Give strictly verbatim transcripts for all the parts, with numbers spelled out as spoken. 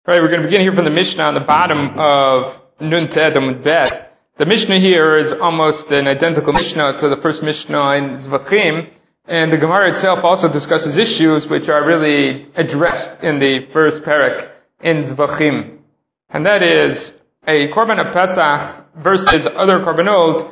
All right, we're going to begin here from the Mishnah on the bottom of Nun Tet Amud Bet. The Mishnah here is almost an identical Mishnah to the first Mishnah in Zvachim, and the Gemara itself also discusses issues which are really addressed in the first parak in Zvachim. And that is, a Korban of Pesach versus other Korbanot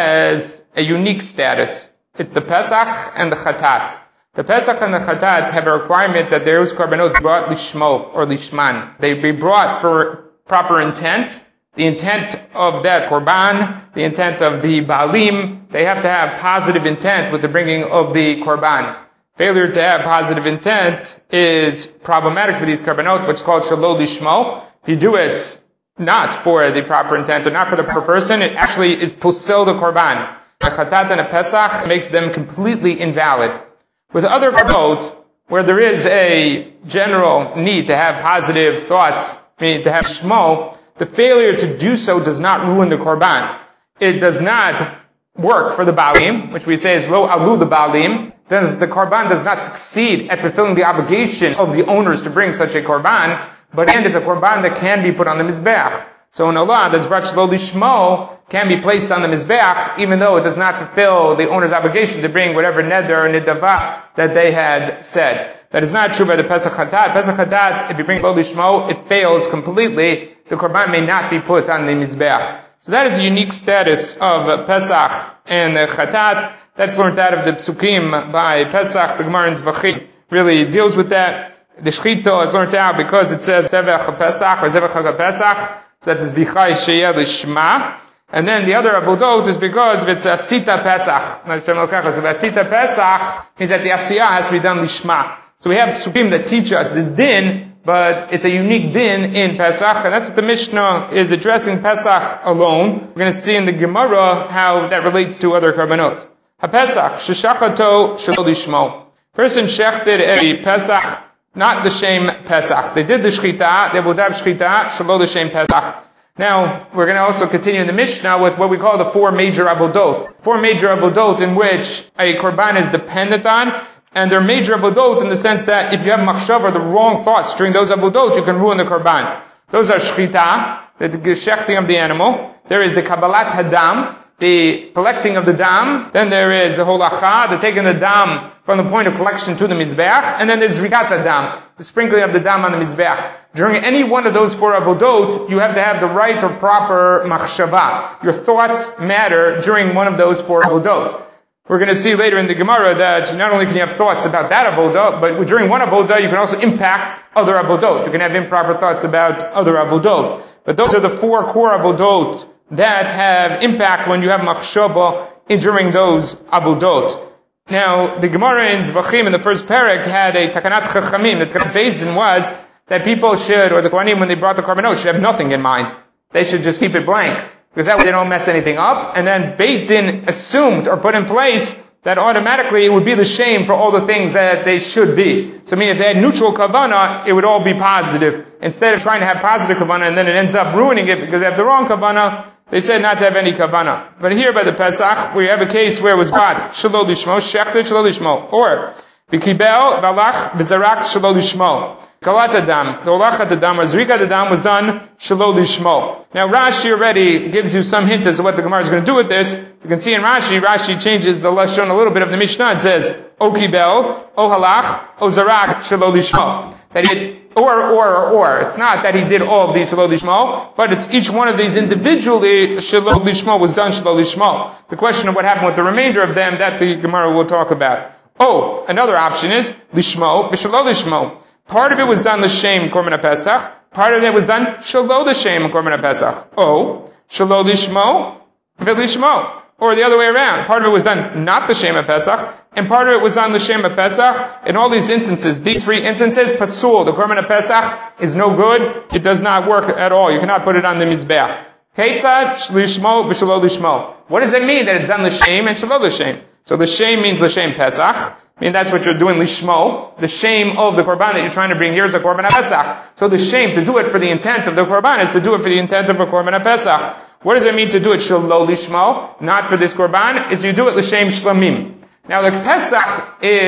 has a unique status. It's the Pesach and the Chatat. The Pesach and the Chatat have a requirement that those Korbanot be brought Lishmo or Lishman. They be brought for proper intent, the intent of that Korban, the intent of the Baalim. They have to have positive intent with the bringing of the Korban. Failure to have positive intent is problematic for these Korbanot, which is called Shalol Lishmo. If you do it not for the proper intent or not for the proper person, it actually is posel the Korban. A Chatat and a Pesach makes them completely invalid. With other Korbanot, where there is a general need to have positive thoughts, meaning to have shmo, the failure to do so does not ruin the Korban. It does not work for the Baalim, which we say is lo alu the Baalim. Does the Korban does not succeed at fulfilling the obligation of the owners to bring such a Korban, but and it's a Korban that can be put on the Mizbeach. So in Allah, this brat shelo lishmo can be placed on the Mizbeach, even though it does not fulfill the owner's obligation to bring whatever neder or nidava that they had said. That is not true by the Pesach Chatat. Pesach Chatat, if you bring shelo lishmo, it fails completely. The Korban may not be put on the Mizbeach. So that is the unique status of Pesach and Chatat. That's learned out of the Psukim by Pesach. The Gemara in Zvachim really deals with that. The Shechita is learned out because it says Zevach Pesach or Zevach Pesach. So that is Vichai Sheyeh Lishma. And then the other Abodot is because it's Asita Pesach. So Asita Pesach means that the Asiyah has to be done Lishma. So we have Psukim that teach us this din, but it's a unique din in Pesach, and that's what the Mishnah is addressing Pesach alone. We're going to see in the Gemara how that relates to other Korbanot. HaPesach, Sheshachato Shelo Lishmo. Person shechted a Pesach, not the shem Pesach. They did the Shchita, they would have Shchita, Shelo the shem Pesach. Now, we're going to also continue in the Mishnah with what we call the four major Abodot. Four major Abodot in which a Korban is dependent on, and they're major Abodot in the sense that if you have machshav or the wrong thoughts during those Abodot, you can ruin the Korban. Those are Shchita, the shechting of the animal. There is the Kabbalat Hadam, the collecting of the dam. Then there is the holacha, the taking the dam from the point of collection to the mizbeach. And then there's rikata dam, the sprinkling of the dam on the mizbeach. During any one of those four abodot, you have to have the right or proper machshava. Your thoughts matter during one of those four abodot. We're going to see later in the Gemara that not only can you have thoughts about that avodah, but during one avodah you can also impact other avodot. You can have improper thoughts about other avodot. But those are the four core avodot that have impact when you have machshava during those avodot. Now, the Gemara in Zvachim in the first parak had a takanat chachamim. The takanat Beis Din was that people should, or the Kohanim when they brought the korbanot, should have nothing in mind. They should just keep it blank, because that way they don't mess anything up. And then Beis Din assumed or put in place that automatically it would be the shame for all the things that they should be. So I mean, if they had neutral kavanah, it would all be positive. Instead of trying to have positive kavanah and then it ends up ruining it because they have the wrong kavanah, they said not to have any kavanah. But here by the Pesach, we have a case where it was bought shelo lishmo, shechted shelo lishmo, or v'kibel v'alach v'zarak shelo lishmo. Kalat adam, the olachat adam, or zrikat adam was done shelo lishmo. Now Rashi already gives you some hint as to what the Gemara is going to do with this. You can see in Rashi, Rashi changes the lashon a little bit of the Mishnah. It says o kibel, o halach, o zarak shelo lishmo. That he Or, or, or, or. It's not that he did all of these Shelo Lishmo, but it's each one of these individually, Shelo Lishmo was done Shelo Lishmo. The question of what happened with the remainder of them, that the Gemara will talk about. Oh, another option is, Lishmo, Shelo Lishmo. Part of it was done L'Shem Korban Pesach, part of it was done Shelo L'Shem Korban Pesach. Oh, Shelo Lishmo, V'Lishmo. Or the other way around. Part of it was done not the Shem Pesach, and part of it was done the Shem Pesach. In all these instances, these three instances, Pasul, the Korban Pesach, is no good. It does not work at all. You cannot put it on the Mizbeach. Ketzad, Lishmo, V'Shelo Lishmo. What does it mean that it's done the Shem and Shelo L'Shem? So the Shem means the Shem Pesach. I mean, that's what you're doing, Lishmo. The shame of the Korban that you're trying to bring here is the Korban Pesach. So the shame to do it for the intent of the Korban is to do it for the intent of a Korban Pesach. What does it mean to do it Shelo Lishmo? Not for this Korban, is you do it L'Shem Shlamim. Now the Pesach is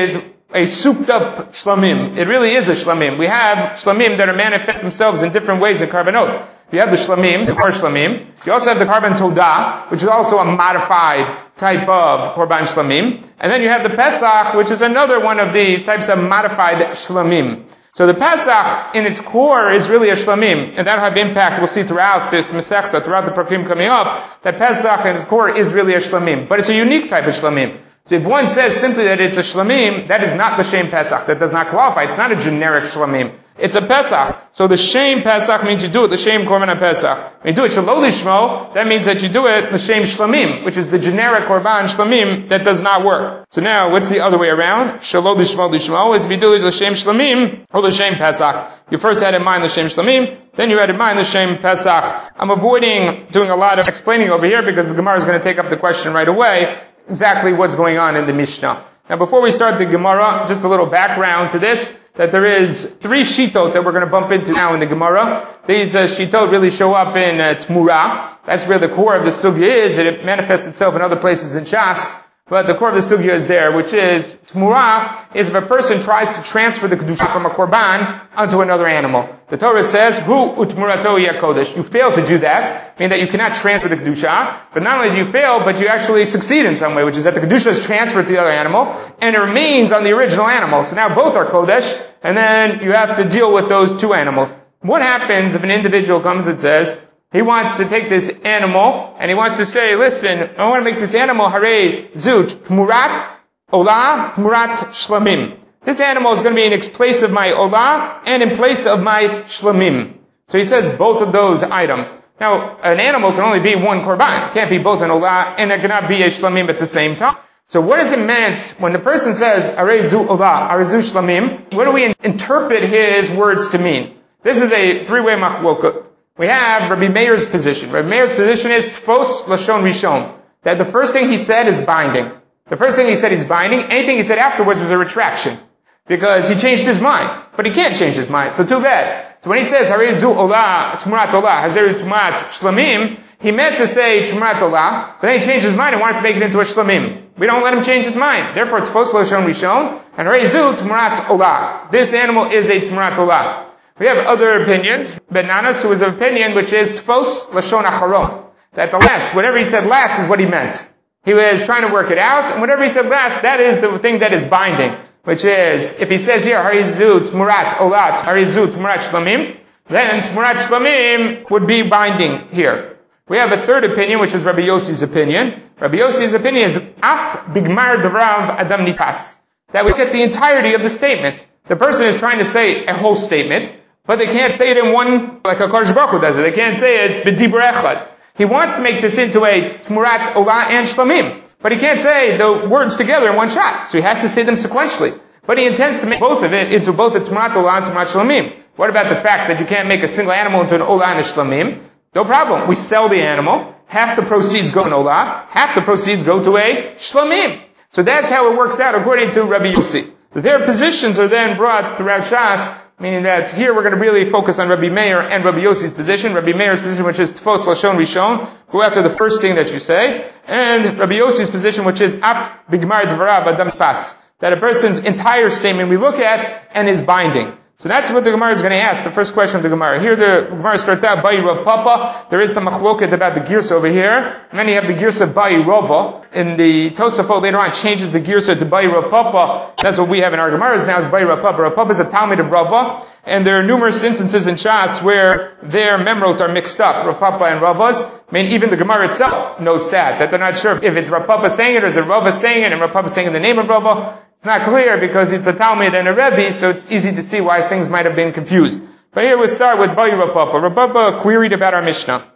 a souped up shlamim. It really is a shlamim. We have shlamim that are manifest themselves in different ways in karbanot. You have the shlamim, the kor shlamim. You also have the karban todah, which is also a modified type of korban shlamim. And then you have the pesach, which is another one of these types of modified shlamim. So the pesach, in its core, is really a shlamim, and that'll have impact. We'll see throughout this mesechta, throughout the prakim coming up, that pesach, in its core, is really a shlamim. But it's a unique type of shlamim. So if one says simply that it's a shlamim, that is not the shem pesach. That does not qualify. It's not a generic shlamim. It's a pesach. So the shem pesach means you do it the shem korban pesach. When you do it shalol lishmo, that means that you do it the shem shlamim, which is the generic korban shlamim that does not work. So now, what's the other way around? Shalol lishmo lishmo is if you do it the shem shlamim or the shem pesach. You first had in mind the shem shlamim, then you had in mind the shem pesach. I'm avoiding doing a lot of explaining over here because the Gemara is going to take up the question right away. Exactly what's going on in the Mishnah. Now before we start the Gemara, just a little background to this, that there is three shitot that we're going to bump into now in the Gemara. These uh, shitot really show up in uh, Tmura. That's where the core of the sugya is, and it manifests itself in other places in Shas. But the core of the sugya is there, which is, Tmura is if a person tries to transfer the kedusha from a korban onto another animal. The Torah says, Hu utmurato yakodesh. You fail to do that, meaning that you cannot transfer the kedusha, but not only do you fail, but you actually succeed in some way, which is that the kedusha is transferred to the other animal, and it remains on the original animal. So now both are kodesh, and then you have to deal with those two animals. What happens if an individual comes and says, he wants to take this animal, and he wants to say, listen, I want to make this animal, hare zut, tmurat, olah, tmurat, shlamim. This animal is going to be in place of my olah, and in place of my shlamim. So he says both of those items. Now, an animal can only be one korban. It can't be both an olah, and it cannot be a shlamim at the same time. So what is it meant when the person says, hare zu olah, hare zu shlamim? What do we interpret his words to mean? This is a three-way machlokut. We have Rabbi Meir's position. Rabbi Meir's position is tfos lashon rishon. That the first thing he said is binding. The first thing he said is binding. Anything he said afterwards was a retraction. Because he changed his mind. But he can't change his mind. So too bad. So when he says, hare zu olah, tumurat olah, hazer tumat shlamim, he meant to say tumurat olah, but then he changed his mind and wanted to make it into a shlamim. We don't let him change his mind. Therefore, tfos lashon rishon, and hare zu tumurat olah. This animal is a tumurat olah. We have other opinions. Benanas, who is of opinion, which is tfos lashon acharon. That the last, whatever he said last is what he meant. He was trying to work it out, and whatever he said last, that is the thing that is binding. Which is, if he says here, harizu tmurat olat, harizu tmurat shlamim, then tmurat shlamim would be binding here. We have a third opinion, which is Rabbi Yossi's opinion. Rabbi Yossi's opinion is af bigmar devrav adam nikas. That we get the entirety of the statement. The person is trying to say a whole statement, but they can't say it in one, like a Kodesh Baruch Hu does it. They can't say it b'dibur echad. He wants to make this into a tmurat olah and shlamim, but he can't say the words together in one shot. So he has to say them sequentially. But he intends to make both of it into both a tmurat olah and tmurat shlamim. What about the fact that you can't make a single animal into an olah and a shlamim? No problem. We sell the animal. Half the proceeds go to an olah. Half the proceeds go to a shlamim. So that's how it works out according to Rabbi Yossi. Their positions are then brought throughout Shas, meaning that here we're going to really focus on Rabbi Meir and Rabbi Yossi's position. Rabbi Meir's position, which is tfos lashon rishon, go after the first thing that you say, and Rabbi Yossi's position, which is af bigmar devarav adam pas, that a person's entire statement we look at and is binding. So that's what the Gemara is going to ask, the first question of the Gemara. Here the Gemara starts out, Ba'i Rav Papa. There is some machloket about the girsa over here. And then you have the girsa Ba'i Rava. And the Tosafot later on changes the girsa to Ba'i Rav Papa. That's what we have in our Gemaras now, is Ba'i Rav Papa. Rav Papa is a Talmud of Rava. And there are numerous instances in Shas where their memrot are mixed up, Rav Papa and Ravas. I mean, even the Gemara itself notes that, that they're not sure if it's Rav Papa saying it or is it Rava saying it, and Rav Papa saying in the name of Rava. It's not clear because it's a Talmud and a Rebbe, so it's easy to see why things might have been confused. But here we'll start with Ba'i Rav Papa. Rav Papa queried about our Mishnah.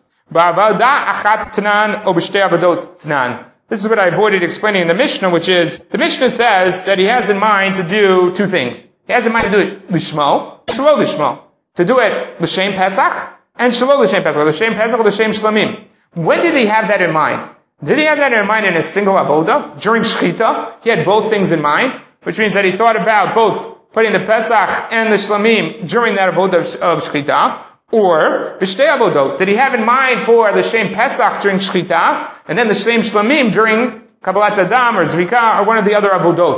This is what I avoided explaining in the Mishnah, which is, the Mishnah says that he has in mind to do two things. He has in mind to do it Lishmo, Shlo Lishmo. To do it L'Shem Pesach, and Shlo L'Shem Pesach, L'Shem Pesach, L'Shem Shlamim. When did he have that in mind? Did he have that in mind in a single avoda? During Shechita, he had both things in mind, which means that he thought about both putting the Pesach and the Shlamim during that avoda of, of Shechita, or B'shtei avodot. Did he have in mind for the Shem Pesach during Shechita, and then the Shem Shlamim during Kabbalat Adam or Zrika or one of the other avodot?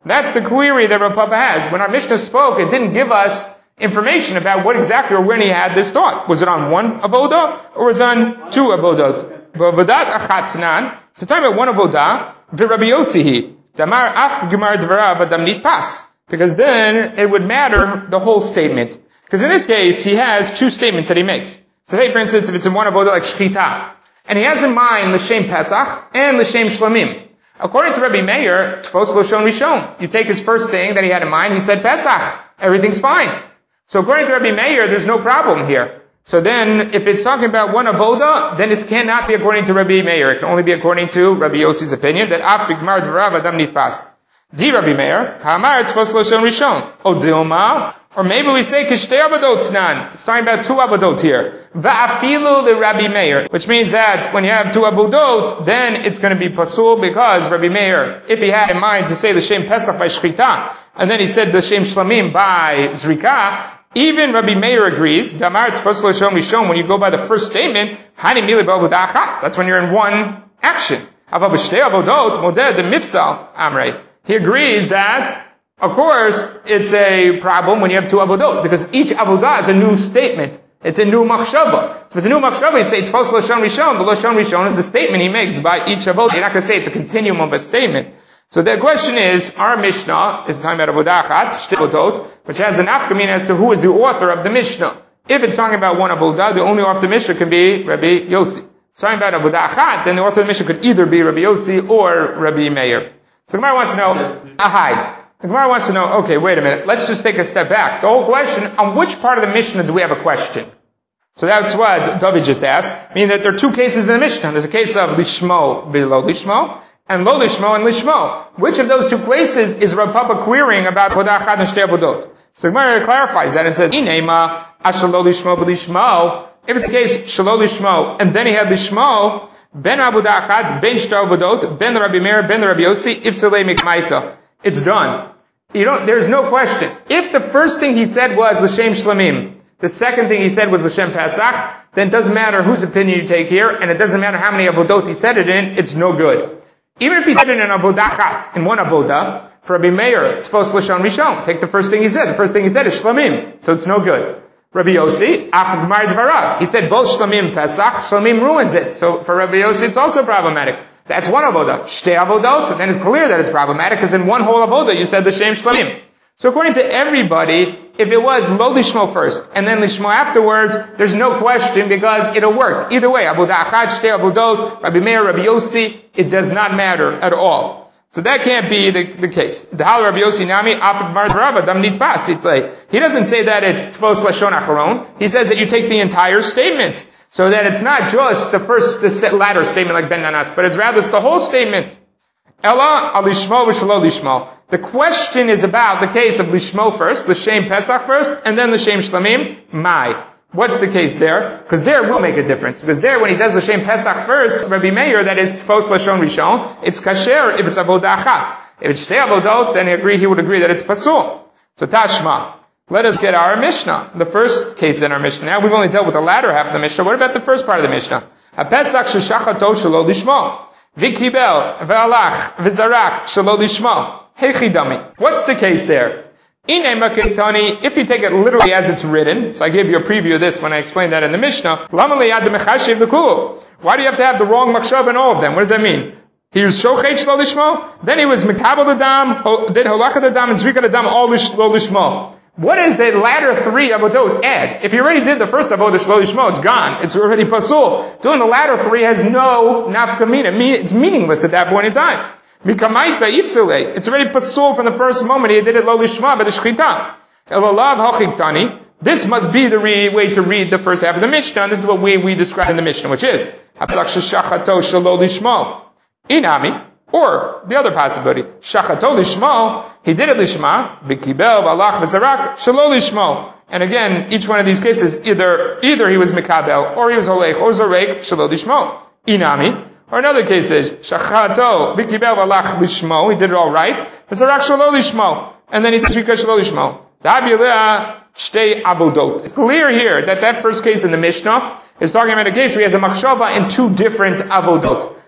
That's the query that Rav Papa has. When our Mishnah spoke, it didn't give us information about what exactly or when he had this thought. Was it on one avoda or was it on two avodot? Avodat achatnan. It's talking about one avodah. V'Rabbi Yossi damar af gemar dvarav adam nitpas. Because then it would matter the whole statement. Because in this case, he has two statements that he makes. So say, for instance, if it's in one avodah like shchita, and he has in mind l'shem Pesach and l'shem Shlamim. According to Rabbi Meir, Tfos Loshon Rishon. You take his first thing that he had in mind, he said Pesach. Everything's fine. So according to Rabbi Meir, there's no problem here. So then, if it's talking about one avoda, then this cannot be according to Rabbi Meir. It can only be according to Rabbi Yossi's opinion, that Af Bigmar Dvarav Adam Nitpas. Di Rabbi Meir, Hamar Tfos Loshon Rishon. O Dilma, or maybe we say Kishtei Avadot Znan. It's talking about two Avadot here. Va'afilu the Rabbi Meir. Which means that when you have two Avadot, then it's going to be pasul because Rabbi Meir, if he had in mind to say the Shem Pesach by Shchita, and then he said the Shem Shlamim by Zrika, even Rabbi Meir agrees, Damar Tzfos Loshon Rishon, when you go by the first statement, Hani Mili Ba'avodah Achat. That's when you're in one action. Avav B'shtei Avodot, Modeh the Mifsal, Amrei. He agrees that of course, it's a problem when you have two avodot, because each avodah is a new statement. It's a new machshava. If it's a new machshava, you say Tfos Loshon Rishon. The Loshon Rishon is the statement he makes by each avodah. You're not going to say it's a continuum of a statement. So the question is, our Mishnah is talking about avodah achat, shtei avodot, which has an afkamin as to who is the author of the Mishnah. If it's talking about one avodah, the only author of the Mishnah can be Rabbi Yossi. If it's talking about avodah achat, then the author of the Mishnah could either be Rabbi Yossi or Rabbi Meir. So the Gemara wants to know, ahai. The Gemara wants to know, okay, wait a minute, let's just take a step back. The whole question, on which part of the Mishnah do we have a question? So that's what David just asked, meaning that there are two cases in the Mishnah. There's a case of Lishmo v'lo Lishmo, and Lo Lishmo and Lishmo. Which of those two places is Rav Papa querying about Avodah Achat and Shtei Avodot? So the Gemara clarifies that and says, Inema, Ashalo Lishmo v'Lishmo. If it's the case, Shalo Lishmo, and then he had Lishmo, Ben Avodah Achat, Ben Shtei Avodot, Ben Rabbi Meir, Ben Rabbi Yossi, if Salei Mikmaita. It's done. You don't, there's no question. If the first thing he said was L'Shem Shlamim, the second thing he said was L'Shem Pesach, then it doesn't matter whose opinion you take here, and it doesn't matter how many avodot he said it in, it's no good. Even if he said it in avodah achat, in one avodah, for Rabbi Meir, Tfos L'Shon Rishon, take the first thing he said. The first thing he said is Shlamim, so it's no good. Rabbi Yossi, after Gemar Dvarav, he said both Shlamim Pesach, Shlamim ruins it. So for Rabbi Yossi, it's also problematic. That's one avodah. Shtei avodot, then it's clear that it's problematic, because in one whole avodah you said the Shem Shlamim. So according to everybody, if it was Lo Lishmo first, and then Lishmo afterwards, there's no question, because it'll work. Either way, Avodah Achat, Shtei avodot, Rabbi Meir, Rabbi Yossi, it does not matter at all. So that can't be the, the case. Dahal Rabbi Yossi Nami, Afid Mar Drava, Dam Nitpas, he doesn't say that it's Tvos Lashon Acharon. He says that you take the entire statement. So that it's not just the first, the latter statement like Ben Nanas, but it's rather, it's the whole statement. Ella alishmo v'shalo lishmo. The question is about the case of lishmo first, l'shem Pesach first, and then l'shem Shlamim, mai. What's the case there? Because there will make a difference. Because there, when he does l'shem Pesach first, Rabbi Meir, that is Tfos Lashon Rishon, it's kasher if it's avodah achat. If it's shtei avodot, then he agree, he would agree that it's pasul. So tashma. Let us get our Mishnah. The first case in our Mishnah. Now we've only dealt with the latter half of the Mishnah. What about the first part of the Mishnah? HaPesach sheshachato shelo lishmo. V'kibel v'alach v'zarak shelo lishmo. Hechidami. What's the case there? Inema ketani, if you take it literally as it's written, so I gave you a preview of this when I explained that in the Mishnah. Lama leyad mechashiv l'kulu. Why do you have to have the wrong machshav in all of them? What does that mean? He was shochet shelo lishmo, then he was mekabel the dam, then holachet the dam, and zrika the dam, all shelo lishmo. What is the latter three avodot add? If you already did the first avodah shelo lishmo, it's gone. It's already pasul. Doing the latter three has no nafkamina. It's meaningless at that point in time. Mikamaita ifsele. It's already pasul from the first moment he did it lo lishma by the shchita. Elalav hachiktani. This must be the re- way to read the first half of the Mishnah, and this is what we, we describe in the Mishnah, which is hapsach sheshachato shelo lishmo. Inami. Or, the other possibility, shachato lishmo, he did it lishma, b'kibel, v'alach, v'zarak, shelo lishmo. And again, each one of these cases, either, either he was mikabel, or he was holech, or zarek, shelo lishmo. Inami. Or another case is, shachato, b'kibel, v'alach, lishmo, he did it all right, v'zarak, shelo lishmo. And then he did zrika, shelo lishmo. Ta'abilea, shtei avodot. It's clear here that that first case in the Mishnah is talking about a case where he has a machshava in two different avodot.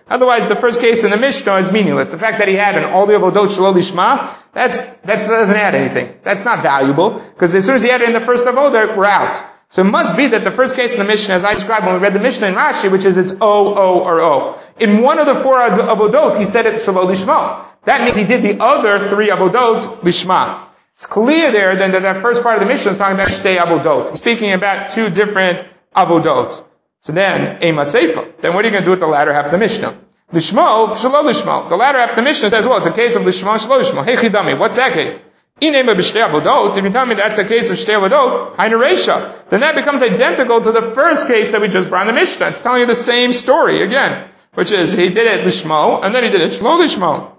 Otherwise, the first case in the Mishnah is meaningless. The fact that he had an all the avodot shelo lishma, that's, that doesn't add anything. That's not valuable, because as soon as he had it in the first avodah, we're out. So it must be that the first case in the Mishnah, as I described when we read the Mishnah in Rashi, which is it's O, O, or O. In one of the four avodot, he said it shelo lishma. That means he did the other three avodot lishma. It's clear there then that that first part of the Mishnah is talking about shtei avodot. Speaking about two different avodot. So then, ema seifa. Then what are you going to do with the latter half of the Mishnah? Lishmo, shelo lishmo. The latter half of the Mishnah says, well, it's a case of lishmo, shelo lishmo. Hey chidami, what's that case? Inema b'shtei avodot. If you tell me that's a case of shtei avodot, hainu reisha, then that becomes identical to the first case that we just brought in the Mishnah. It's telling you the same story again, which is he did it lishmo, and then he did it shelo lishmo.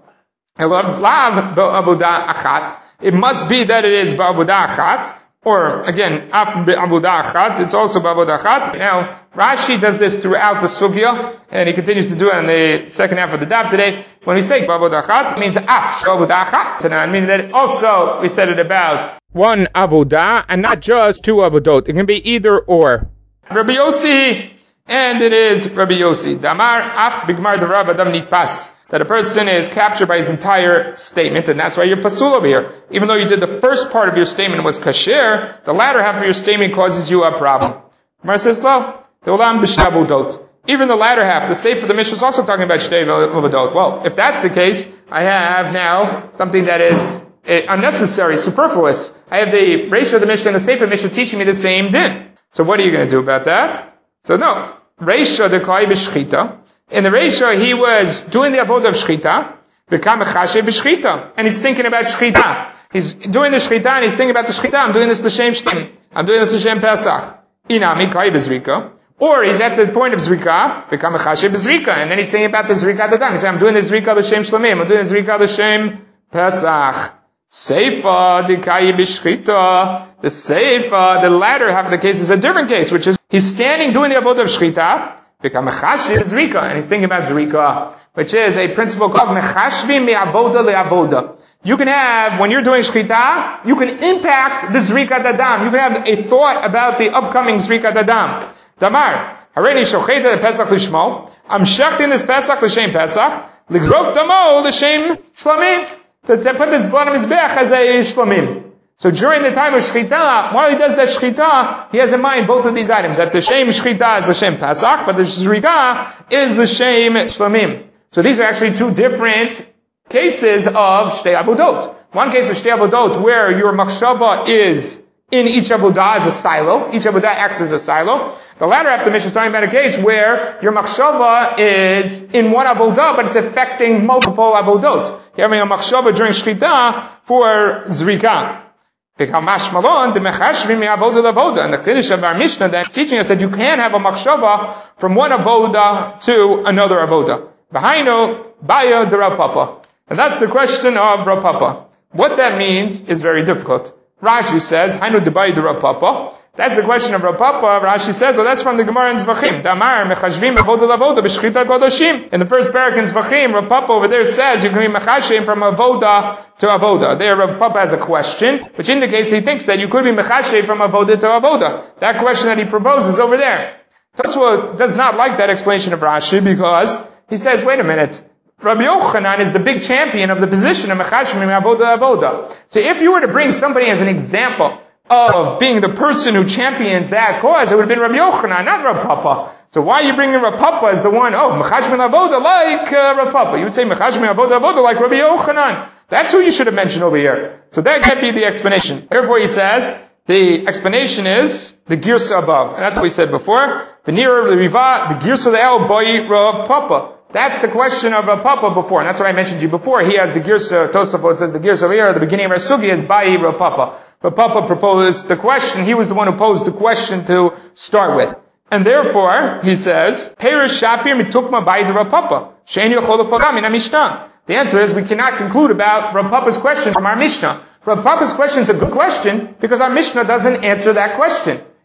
Lav ba'avodah achat. It must be that it is ba'avodah achat, or again, af ba'avodah achat, it's also ba'avodah achat. Now, Rashi does this throughout the sugya, and he continues to do it in the second half of the daf today. When we say ba'avodah achat, it means af ba'avodah achat. And I mean that also, we said it about one avodah, and not just two avodot. It can be either or. Rabbi Yossi, and it is Rabbi Yossi. Damar af bigmar derav adam nitpas. That a person is captured by his entire statement, and that's why you're pasul over here. Even though you did the first part of your statement was kasher, the latter half of your statement causes you a problem. Gemara says, no, the olam b'shtei avodot. Even the latter half, the sefer of the Mishnah is also talking about shtei avodot. Well, if that's the case, I have now something that is unnecessary, superfluous. I have the Reisha of the Mishnah and the sefer of the Mishnah teaching me the same din. So what are you going to do about that? So no, Reisha dekai b'shchita. In the Reisha, he was doing the avodah of shchita, become a chashe b'shchita, and he's thinking about shchita. He's doing the shchita, and he's thinking about the shchita. I'm doing this l'shem shtim. I'm doing this l'shem pesach. Inami kai b'zrika. Or he's at the point of zrika, become a chashe b'zrika, and then he's thinking about the zrika at the time. He says, I'm doing the zrika l'shem shlamim. I'm doing the zrika l'shem pesach. Seifa dikai b'shchita. The seifa, the latter half of the case is a different case, which is he's standing doing the avodah of shchita, become mechashvi zrika, and he's thinking about zrika, which is a principle called mechashvi me'avoda le'avoda. You can have, when you're doing shchita, you can impact the zrika dadam. You can have a thought about the upcoming zrika dadam. Damar, hareini shocheta pesach lishmo. I'm shechting this pesach l'shem pesach, l'gzrok damo l'shem shlamim. To put this blood on his back as a shlamim. So during the time of shchita, while he does that shchita, he has in mind both of these items. That the shem shchita is the shem pasach, but the zrika is the shem shlamim. So these are actually two different cases of shtei avodot. One case of shtei avodot where your machshava is in each avodah as a silo. Each avodah acts as a silo. The latter half of the Mishnah is talking about a case where your machshava is in one avodah, but it's affecting multiple avodot. You're having a machshava during shchita for zrika. And the finish of our Mishnah that's teaching us that you can have a machshava from one avoda to another avoda. V'hainu baya de Rav Papa. And that's the question of Rav Papa. What that means is very difficult. Rashi says, Hainu de baya de Rav Papa. That's the question of Rav Papa. Rashi says, well, that's from the Gemara in Zvachim. Damar mechashvim avoda lavoda b'shchita kodoshim. In the first parak in Zvachim, Rav Papa over there says you can be mechashim from avoda to avoda. There, Rav Papa has a question, which indicates he thinks that you could be mechashim from avoda to avoda. That question that he proposes over there. Tosfot does not like that explanation of Rashi because he says, wait a minute. Rabbi Yochanan is the big champion of the position of mechashim from avoda to avoda. So if you were to bring somebody as an example of being the person who champions that cause, it would have been Rabbi Yochanan, not Rav Papa. So why are you bringing Rav Papa as the one, oh, Mechashmin Avoda like uh, Rav Papa? You would say Mechashmin Avoda Avoda like Rabbi Yochanan. That's who you should have mentioned over here. So that can't be the explanation. Therefore he says, the explanation is the Girsa above. And that's what we said before. The nearer the Riva, the Girsa Le'el Boi Rav Papa. That's the question of Rav Papa before. And that's what I mentioned to you before. He has the Girsa, Tosafot says the Girsa over here at the beginning of our Sugi is Bai Rav Papa. But Papa proposed the question, he was the one who posed the question to start with. And therefore, he says, Perish Shapir mitukma ba'id Rav Papa. Shein yochol l'pagam in Mishnah. The answer is we cannot conclude about Rav Papa's question from our Mishnah. Rav Papa's question is a good question because our Mishnah doesn't answer that question.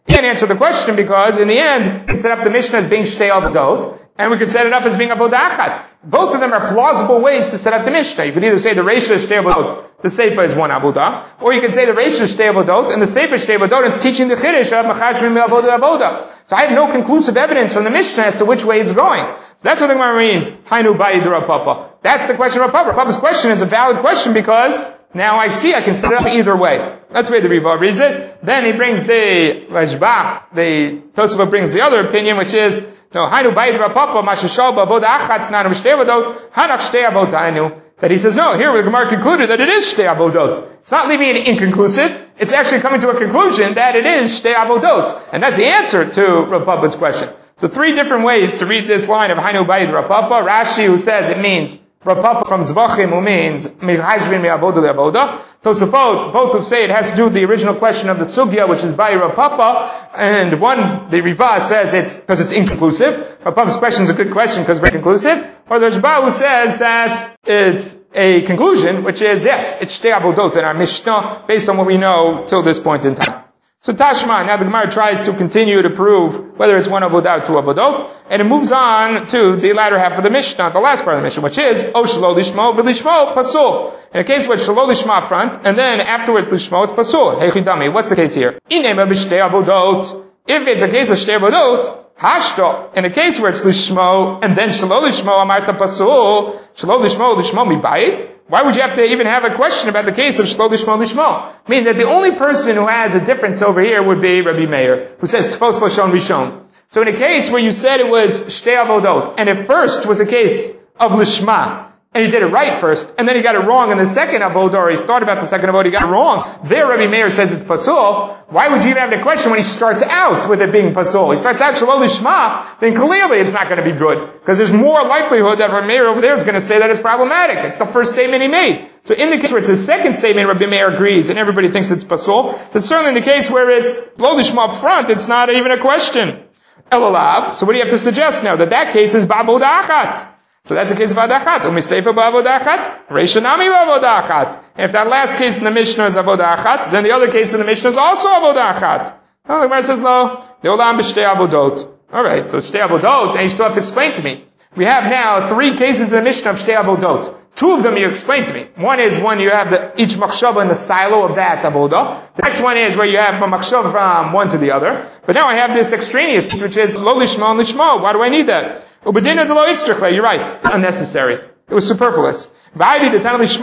He can't answer the question because in the end, we set up the Mishnah as being Shtei Avodot, and we could set it up as being Avodah Achat. Both of them are plausible ways to set up the Mishnah. You could either say the Reisha is Shtei Avodot, the Seifa is one Avodah, or you can say the Reisha is Shtei Avodot, and the Seifa is Shtei Avodot, and it's teaching the Chiddush of Machashvim Avodah Avodah. So I have no conclusive evidence from the Mishnah as to which way it's going. So that's what the Gemara means. Hainu Bayi Rav Papa. That's the question of Rav Papa. Rav Papa's question is a valid question because now I see I can set it up either way. That's the way the Riva reads it. Then he brings the Rashbach, the Tosafot brings the other opinion, which is no, Hainu Bayi Rav Papa, Mashashal Avodah Achat, Nanu Shtei Avodot, Hanach Shtei Avot Hainu. That he says, no, here the Gemara concluded that it is Shtei Avodot. It's not leaving it inconclusive. It's actually coming to a conclusion that it is Shtei Avodot. And that's the answer to Rav Papa's question. So three different ways to read this line of Hainu Bayid Rav Papa. Rashi, who says it means Rav Papa from Zvachim, who means Mechashvin Me'avoda Le'avoda. Tosafot, both who say it has to do with the original question of the Sugya, which is Bayid Rav Papa. And one, the Riva says it's because it's inconclusive. Rav Papa's question is a good question because it's very conclusive. Or the Rashba who says that it's a conclusion, which is yes, it's Shtei Avodot in our Mishnah, based on what we know till this point in time. So Tashma, now the Gemara tries to continue to prove whether it's one avodah or two avodot, and it moves on to the latter half of the Mishnah, the last part of the Mishnah, which is O Shelo Lishmo, V'Lishmo Pasul. In a case where Shelo Lishma up front, and then afterwards Lishmo, it's Pasul. Hey Chidami, what's the case here? Inema b'Shtei Avodot. If it's a case of Shtei Avodot, Hashto. In a case where it's Lishmo, and then Shelo Lishmo, Amarta Pasul, Shelo Lishmo, Lishmo Mibayit. Why would you have to even have a question about the case of Shelo Lishmo Lishmo? I mean that the only person who has a difference over here would be Rabbi Meir, who says Tfos Lashon Rishon. So in a case where you said it was Shtei Avodot, and it first was a case of Lishma, and he did it right first, and then he got it wrong in the second avodah, or he thought about the second avodah, he got it wrong. There Rabbi Meir says it's pasul. Why would you even have the question when he starts out with it being pasul? He starts out Shelo Lishma, then clearly it's not going to be good, because there's more likelihood that Rabbi Meir over there is going to say that it's problematic. It's the first statement he made. So in the case where it's the second statement, Rabbi Meir agrees, and everybody thinks it's pasul. That's certainly in the case where it's Shelo Lishma up front, it's not even a question. Elalav. So what do you have to suggest now? That that case is ba'avodah achat. So that's the case of Avodah Achat. Umiseifa ba'avodah achat, Reisha nami ba'avodah achat. And if that last case in the Mishnah is Avodah Achat, then the other case in the Mishnah is also Avodah Achat. No, the Gemara says, no, the olam b'shtei avodot. Alright, so shtei avodot, and you still have to explain to me. We have now three cases in the Mishnah of shtei avodot. Two of them you explain to me. One is when you have the, each machshava in the silo of that avodah. The next one is where you have a machshava from one to the other. But now I have this extraneous piece, which is lo lishmo and lishmo. Why do I need that? Ubedina de lo itzrichle. You're right. Unnecessary. It was superfluous. It's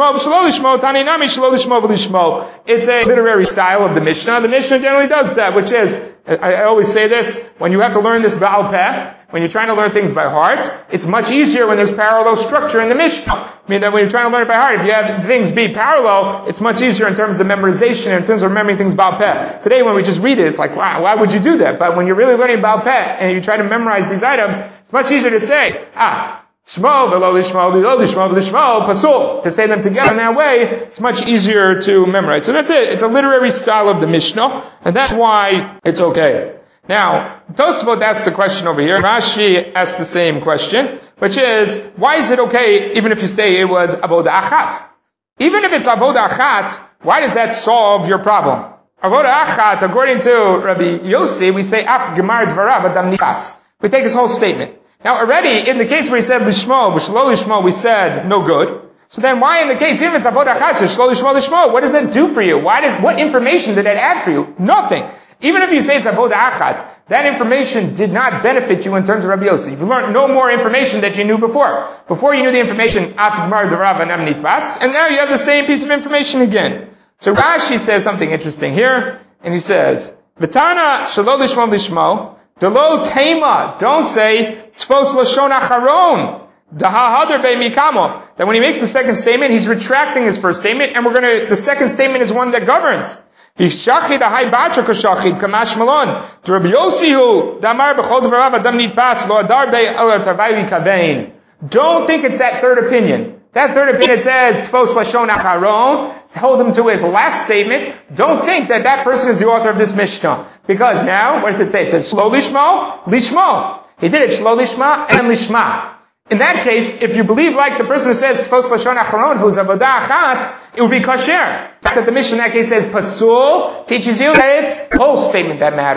a literary style of the Mishnah. The Mishnah generally does that, which is, I, I always say this, when you have to learn this Baal Peh, when you're trying to learn things by heart, it's much easier when there's parallel structure in the Mishnah. I mean that when you're trying to learn it by heart, if you have things be parallel, it's much easier in terms of memorization and in terms of remembering things Baal Peh. Today when we just read it, it's like, wow, why would you do that? But when you're really learning Baal Peh and you try to memorize these items, it's much easier to say, ah, Shmo, v'lo lishmo, v'lo lishmo, v'lishmo, pasul. To say them together in that way, it's much easier to memorize. So that's it. It's a literary style of the Mishnah, and that's why it's okay. Now, Tosfot asks the question over here. Rashi asks the same question, which is, why is it okay even if you say it was avodah achat? Even if it's avodah achat, why does that solve your problem? Avodah achat, according to Rabbi Yossi, we say, af gemar dvarav adam nikas. We take this whole statement. Now already, in the case where he said lishmo, v'shlo lishmo, we said no good. So then why in the case, even if it's avodah achat, shlo lishmo lishmo, what does that do for you? Why does, what information did that add for you? Nothing. Even if you say it's avodah achat, that information did not benefit you in terms of Rabbi Yossi. You've learned no more information that you knew before. Before you knew the information, Atmar Darav Anam Nitbas, and now you have the same piece of information again. So Rashi says something interesting here, and he says, V'tana shelo lishmo lishmo, Delo tema, don't say Tfos Lashon Acharon. Dahahadar be'mikamo. That when he makes the second statement, he's retracting his first statement, and we're gonna, the second statement is one that governs. V'shachid ahai batra kashachid kamash malon. To Rabbi Yossi hu, damar b'chol dvarav adam nitpas lo adar be'el tarvai v'kavein. Don't think it's that third opinion. That third opinion says, Tfos Lashon Acharon, hold him to his last statement. Don't think that that person is the author of this Mishnah. Because now, what does it say? It says, Shlo Lishmo, Lishmo. He did it, Shlo Lishma, and Lishma. In that case, if you believe like the person who says, Tfos Lashon Acharon, who's Avodah Achat, it would be kosher. The fact that the Mishnah in that case says, Pasul, teaches you that it's the whole statement that matters.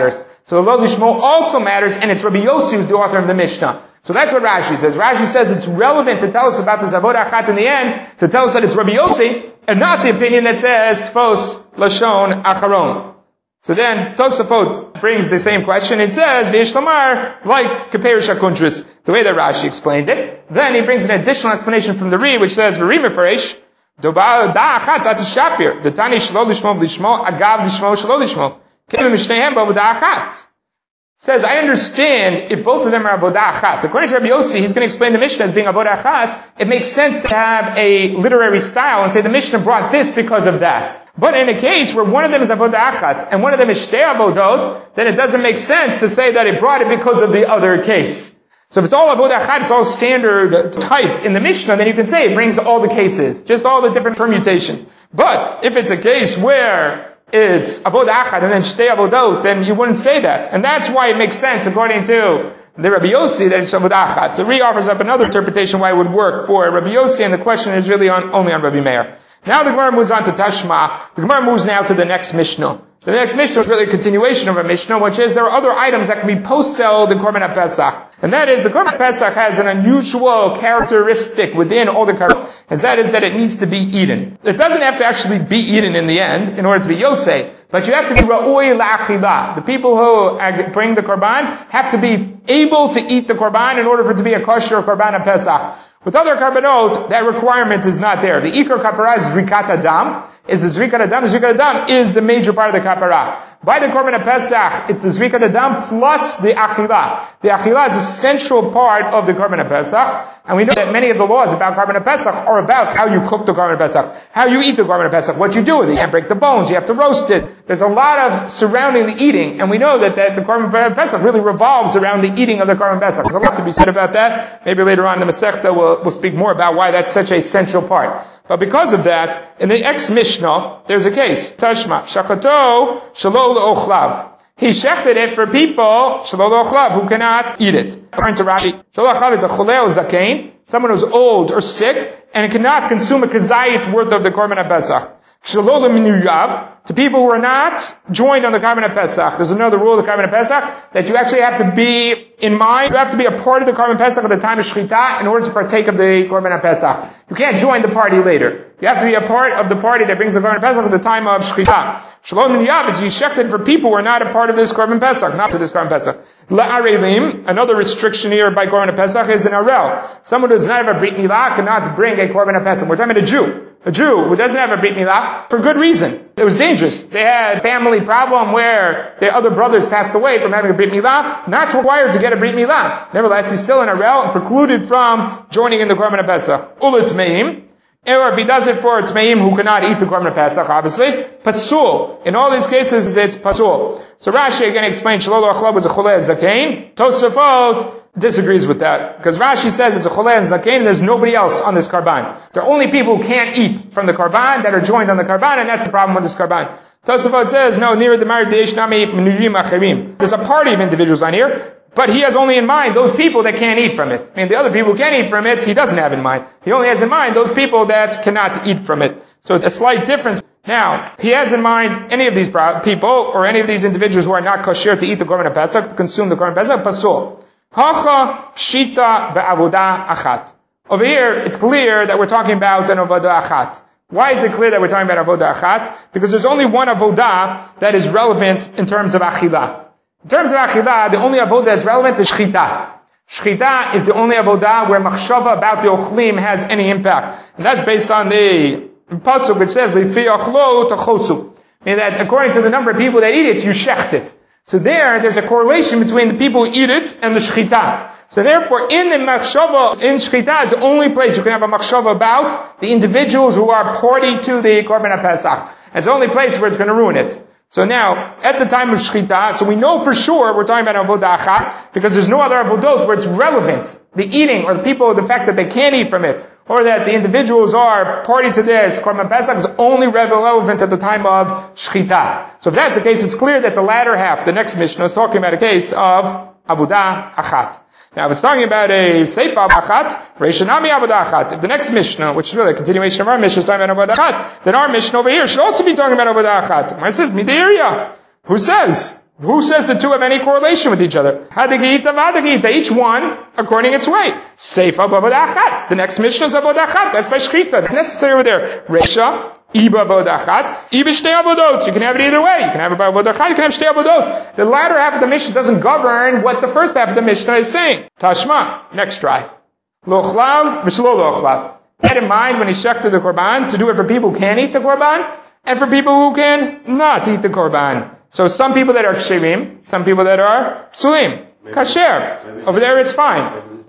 So Lo Lishmo also matters, and it's Rabbi Yossi who's the author of the Mishnah. So that's what Rashi says. Rashi says it's relevant to tell us about this Avodah Achat in the end, to tell us that it's Rabbi Yossi, and not the opinion that says Tfos Lashon Acharon. So then Tosafot brings the same question. It says V'yesh Lamar, like Kaperish HaKuntris, the way that Rashi explained it. Then he brings an additional explanation from the Ri, which says V'ri Mefaresh Doba Da Achat Ati Shapir the Tani Shlo Lishmo Lishmo Agav Lishmo Shlo Lishmo Kevim Mishnehem Avodah Achat. Says, I understand if both of them are Avodah Achat. According to Rabbi Yossi, he's going to explain the Mishnah as being Avodah Achat. It makes sense to have a literary style and say the Mishnah brought this because of that. But in a case where one of them is Avodah Achat and one of them is Shtei Avodot, then it doesn't make sense to say that it brought it because of the other case. So if it's all Avodah Achat, it's all standard type in the Mishnah, then you can say it brings all the cases, just all the different permutations. But if it's a case where it's Avodah Achat and then Shtei Avodot, then you wouldn't say that. And that's why it makes sense, according to the Rabbi Yossi, that it's Avodah Achat. So Ri offers up another interpretation why it would work for Rabbi Yossi, and the question is really on, only on Rabbi Meir. Now the Gemara moves on to Tashma. The Gemara moves now to the next Mishnah. The next Mishnah is really a continuation of a Mishnah, which is there are other items that can be post-sell the Korban HaPesach. And that is, the Korban HaPesach has an unusual characteristic within all the Korban, and that is that it needs to be eaten. It doesn't have to actually be eaten in the end in order to be Yotzei, but you have to be Ra'ui La'achila. The people who bring the Korban have to be able to eat the Korban in order for it to be a kosher Korban HaPesach. With other Korbanot, that requirement is not there. The Ikar Kapara is Zrikat Adam, is the Zrikat Adam. The Zrikat Adam is the major part of the Kapara. By the Korban HaPesach, it's the Zrikat Adam plus the Achila. The Achila is a central part of the Korban HaPesach, and we know that many of the laws about Korban HaPesach are about how you cook the Korban HaPesach, how you eat the Korban HaPesach, what you do with it. You can't break the bones, you have to roast it. There's a lot of surrounding the eating, and we know that, that the Korban HaPesach really revolves around the eating of the Korban HaPesach. There's a lot to be said about that. Maybe later on in the Masechta we'll, we'll speak more about why that's such a central part. But because of that, in the ex-Mishnah, there's a case. Tashma, shachato shelo le'ochlav. He shechted it for people, shelo le'ochlav, who cannot eat it. According to Rashi, shelo le'ochlav is a cholei or zakein, someone who's old or sick, and cannot consume a kazayit worth of the Korban HaPesach. Shelo le'minuyav, to people who are not joined on the Korban HaPesach. There's another rule of the Korban HaPesach, that you actually have to be in mind, you have to be a part of the Korban HaPesach at the time of Shechita in order to partake of the Korban HaPesach. You can't join the party later. You have to be a part of the party that brings the Korban HaPesach at the time of Shechita. Shalom and Yav is yeshechted for people who are not a part of this Korban HaPesach, not to this Korban HaPesach. La'arelim, another restriction here by Korban HaPesach is an arel. Someone who does not have a Brit Milah cannot bring a Korban HaPesach. We're talking about a Jew. A Jew who doesn't have a Brit Milah, for good reason. It was dangerous. They had a family problem where their other brothers passed away from having a Brit Milah, not required to get a Brit Milah. Nevertheless, he's still an arel and precluded from joining in the Korban HaPesach. Ula Tmeim, or if he does it for Tmeim who cannot eat the Korban HaPesach, obviously, Pasul. In all these cases, it's Pasul. So Rashi again explains, Shalol Achlav was a Cholei Zakein. Tosafot disagrees with that, because Rashi says it's a Cholei and Zakein, and there's nobody else on this Karban. There are only people who can't eat from the Karban that are joined on the Karban, and that's the problem with this Karban. Tosafot says, no, near the Marid Deish Nami Menuyim Achirim. There's a party of individuals on here, but he has only in mind those people that can't eat from it. I mean, the other people who can't eat from it, he doesn't have in mind. He only has in mind those people that cannot eat from it. So it's a slight difference. Now, he has in mind any of these people, or any of these individuals who are not kosher to eat the Korban HaPesach, to consume the Korban HaPesach, pasul. Hacha pshita be'avodah achat. Over here, it's clear that we're talking about an avodah achat. Why is it clear that we're talking about avodah achat? Because there's only one avodah that is relevant in terms of achilah. In terms of achilah, the only avodah that's relevant is shchita. Shchita is the only avodah where machshava about the ochlim has any impact. And that's based on the pasuk which says, L'fi ochlo tachosu. Meaning that according to the number of people that eat it, you shecht it. So there, there's a correlation between the people who eat it and the shchita. So therefore, in the machshava, in shchita is the only place you can have a machshava about the individuals who are party to the Korban HaPesach. It's the only place where it's going to ruin it. So now, at the time of Shechita, so we know for sure we're talking about Avodah Achat, because there's no other Avodot where it's relevant. The eating, or the people, the fact that they can't eat from it, or that the individuals are party to this, Korban Pesach is only relevant at the time of Shechita. So if that's the case, it's clear that the latter half, the next Mishnah, is talking about a case of Avodah Achat. Now, if it's talking about a Seifa Achat, Reishanami Avodah Achat, if the next Mishnah, which is really a continuation of our Mishnah, is talking about Avodah Achat, then our Mishnah over here should also be talking about Avodah Achat. Where it says, Midiriya. Who says? Who says the two have any correlation with each other? Hadagita, vadagita, each one according its way. Seifa b'avodachat. The next Mishnah is avodachat. That's by shchita. It's necessary over there. Resha, iba avodachat, iba shtei avodot. You can have it either way. You can have it by avodachat, you can have shtei avodot. The latter half of the Mishnah doesn't govern what the first half of the Mishnah is saying. Tashma. Next try. Lochlav, v'shlo lochlav. Get in mind when he shechted the korban to do it for people who can eat the korban and for people who can not eat the korban. So some people that are kshirim, some people that are psulim, kasher. Over there it's fine.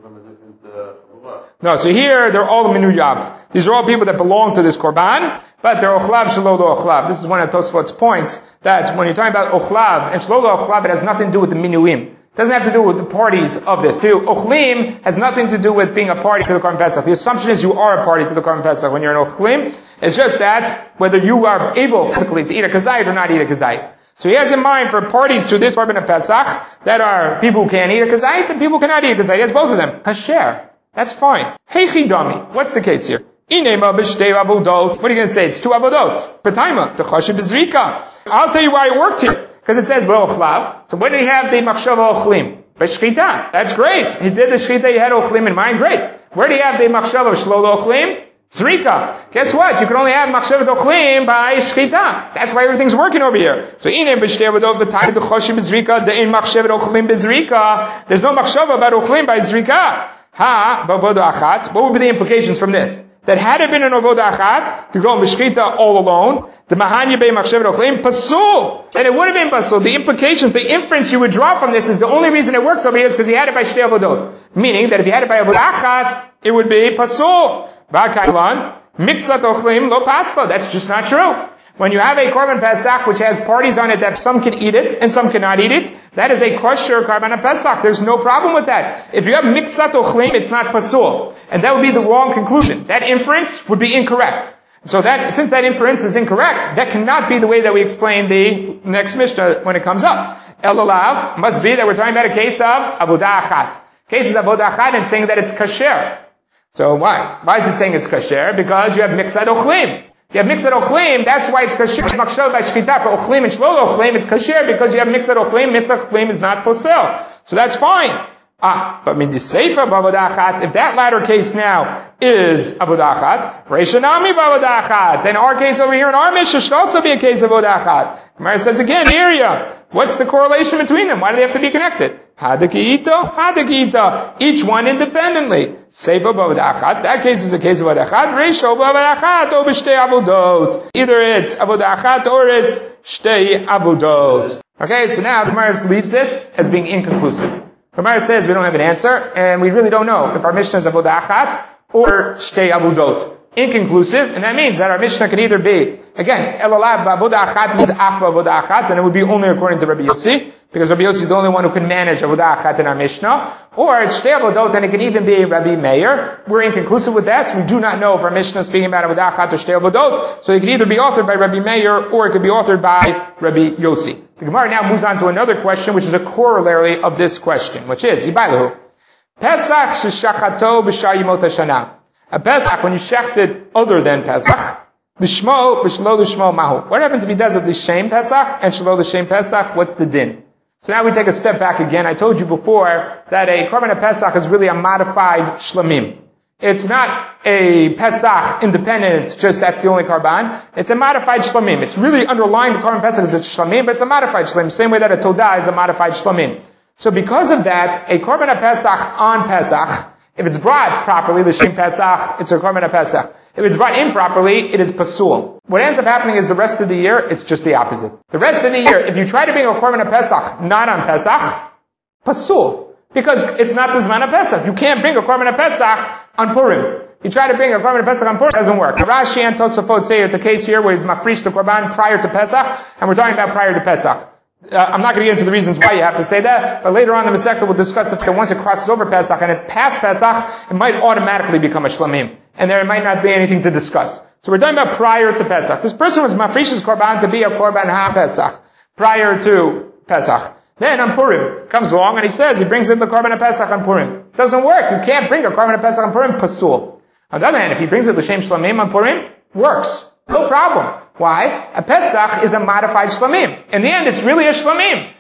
No, so here they're all minuyav. These are all people that belong to this korban, but they're ochlav shelo lo ochlav. This is one of Tosfot's points, that when you're talking about ochlav and shelo lo ochlav, it has nothing to do with the minuim. It doesn't have to do with the parties of this too. Ochlim has nothing to do with being a party to the Korban Pesach. The assumption is you are a party to the Korban Pesach when you're an Ochlim. It's just that whether you are able physically to eat a kazayit or not eat a kazayit. So he has in mind for parties to this Korban Pesach that are people who can eat a kazayit and people who cannot eat a kazayit. He has both of them. Kasher. That's fine. Heichidami. What's the case here? Inema b'shtei avodot. What are you going to say? It's two avodot. Petaima. T'chashiv b'zrika. I'll tell you why it worked here. Because it says v'ochlav. So when did he have the machshava ochlim? B'shchita. That's great. He did the shchita, he had ochlim in mind. Great. Where do you have the machshava shlo ochlim? Zrika. Guess what? You can only have machshava ochlim by shchita. That's why everything's working over here. So ine b'shtei avodot v'tayim t'chashiv b'zrika de'in machshava ochlim b'zrika. There's no machshava about ochlim by zrika. Ha, b'avodah achat. What would be the implications from this? That had it been an avodah achat, you go on b'shchita all alone, the mahanya be machshev ochlim, pasul. And it would have been pasul. The implications, the inference you would draw from this is the only reason it works over here is because he had it by shtei avodot. Meaning that if he had it by avodah achat, it would be pasul. V'akaylan, mitzat ochlim lo pasla. That's just not true. When you have a korban pesach which has parties on it that some can eat it and some cannot eat it, that is a kosher korban pesach. There's no problem with that. If you have mitzat ochlim, it's not pasul. And that would be the wrong conclusion. That inference would be incorrect. So that, since that inference is incorrect, that cannot be the way that we explain the next Mishnah when it comes up. Elalav must be that we're talking about a case of avodah achat. Cases of avodah achat and saying that it's kasher. So why? Why is it saying it's kasher? Because you have mitzat ochlim. You have mitzat ochlim, that's why it's kasher. It's machshel by shchita. For ochlim and shlol ochlim, it's kasher because you have mitzat ochlim. Mitzat ochlim is not posel. So that's fine. Ah, but min diseifa b'avodah achat, if that latter case now is avodah achat, reishanami b'avodah achat, then our case over here in our Mishnah should also be a case of avodah achat. Gemara says again, area. What's the correlation between them? Why do they have to be connected? Hadakito, hadakito. Each one independently. Seifa b'avodah achat, that case is a case of avodah achat. Reisho b'avodah achat, or b'shtei avodot. Either it's avodah achat or it's shtei avodot. Okay, so now the Gemara leaves this as being inconclusive. Gemara says we don't have an answer, and we really don't know if our Mishnah is avodah achat or shtei avodot. Inconclusive, and that means that our Mishnah can either be, again, elalav b'avodah achat means ach b'avodah achat, and it would be only according to Rabbi Yossi, because Rabbi Yossi is the only one who can manage avodah achat in our Mishnah, or it's shtei avodot, and it can even be Rabbi Meir. We're inconclusive with that, so we do not know if our Mishnah is speaking about avodah achat or shtei avodot, so it could either be authored by Rabbi Meir, or it could be authored by Rabbi Yossi. The Gemara now moves on to another question, which is a corollary of this question, which is, Ibailahu, Pesach sheshachato b'shar yimot hashana. A Pesach, when you shecht it other than Pesach, l'shmo b'shlo l'shmo mahu. What happens if he does it l'shem Pesach and shlo l'shem Pesach? What's the din? So now we take a step back again. I told you before that a korban Pesach is really a modified shlamim. It's not a Pesach independent, just that's the only korban. It's a modified shlamim. It's really underlying the korban Pesach is it's shlamim, but it's a modified shlamim. Same way that a todah is a modified shlamim. So because of that, a korban Pesach on Pesach, if it's brought properly, the Shem Pesach, it's a korban Pesach. If it's brought improperly, it is pasul. What ends up happening is the rest of the year, it's just the opposite. The rest of the year, if you try to bring a korban Pesach not on Pesach, pasul. Because it's not the Zman of Pesach. You can't bring a korban Pesach on Purim. You try to bring a korban Pesach on Purim, it doesn't work. Rashi and Tosafot say it's a case here where he's mafrish the korban prior to Pesach, and we're talking about prior to Pesach. Uh, I'm not going to get into the reasons why you have to say that, but later on in the Masechta we'll discuss the fact that once it crosses over Pesach and it's past Pesach, it might automatically become a shlamim, and there might not be anything to discuss. So we're talking about prior to Pesach. This person was mafrish's korban to be a korban ha-Pesach, prior to Pesach. Then on Purim, comes along and he says he brings in the korban ha-Pesach on Purim. It doesn't work. You can't bring a korban ha-Pesach on Purim, pasul. On the other hand, if he brings it l'shem shlamim on Purim, works. No problem. Why? A Pesach is a modified shlamim. In the end, it's really a shlamim.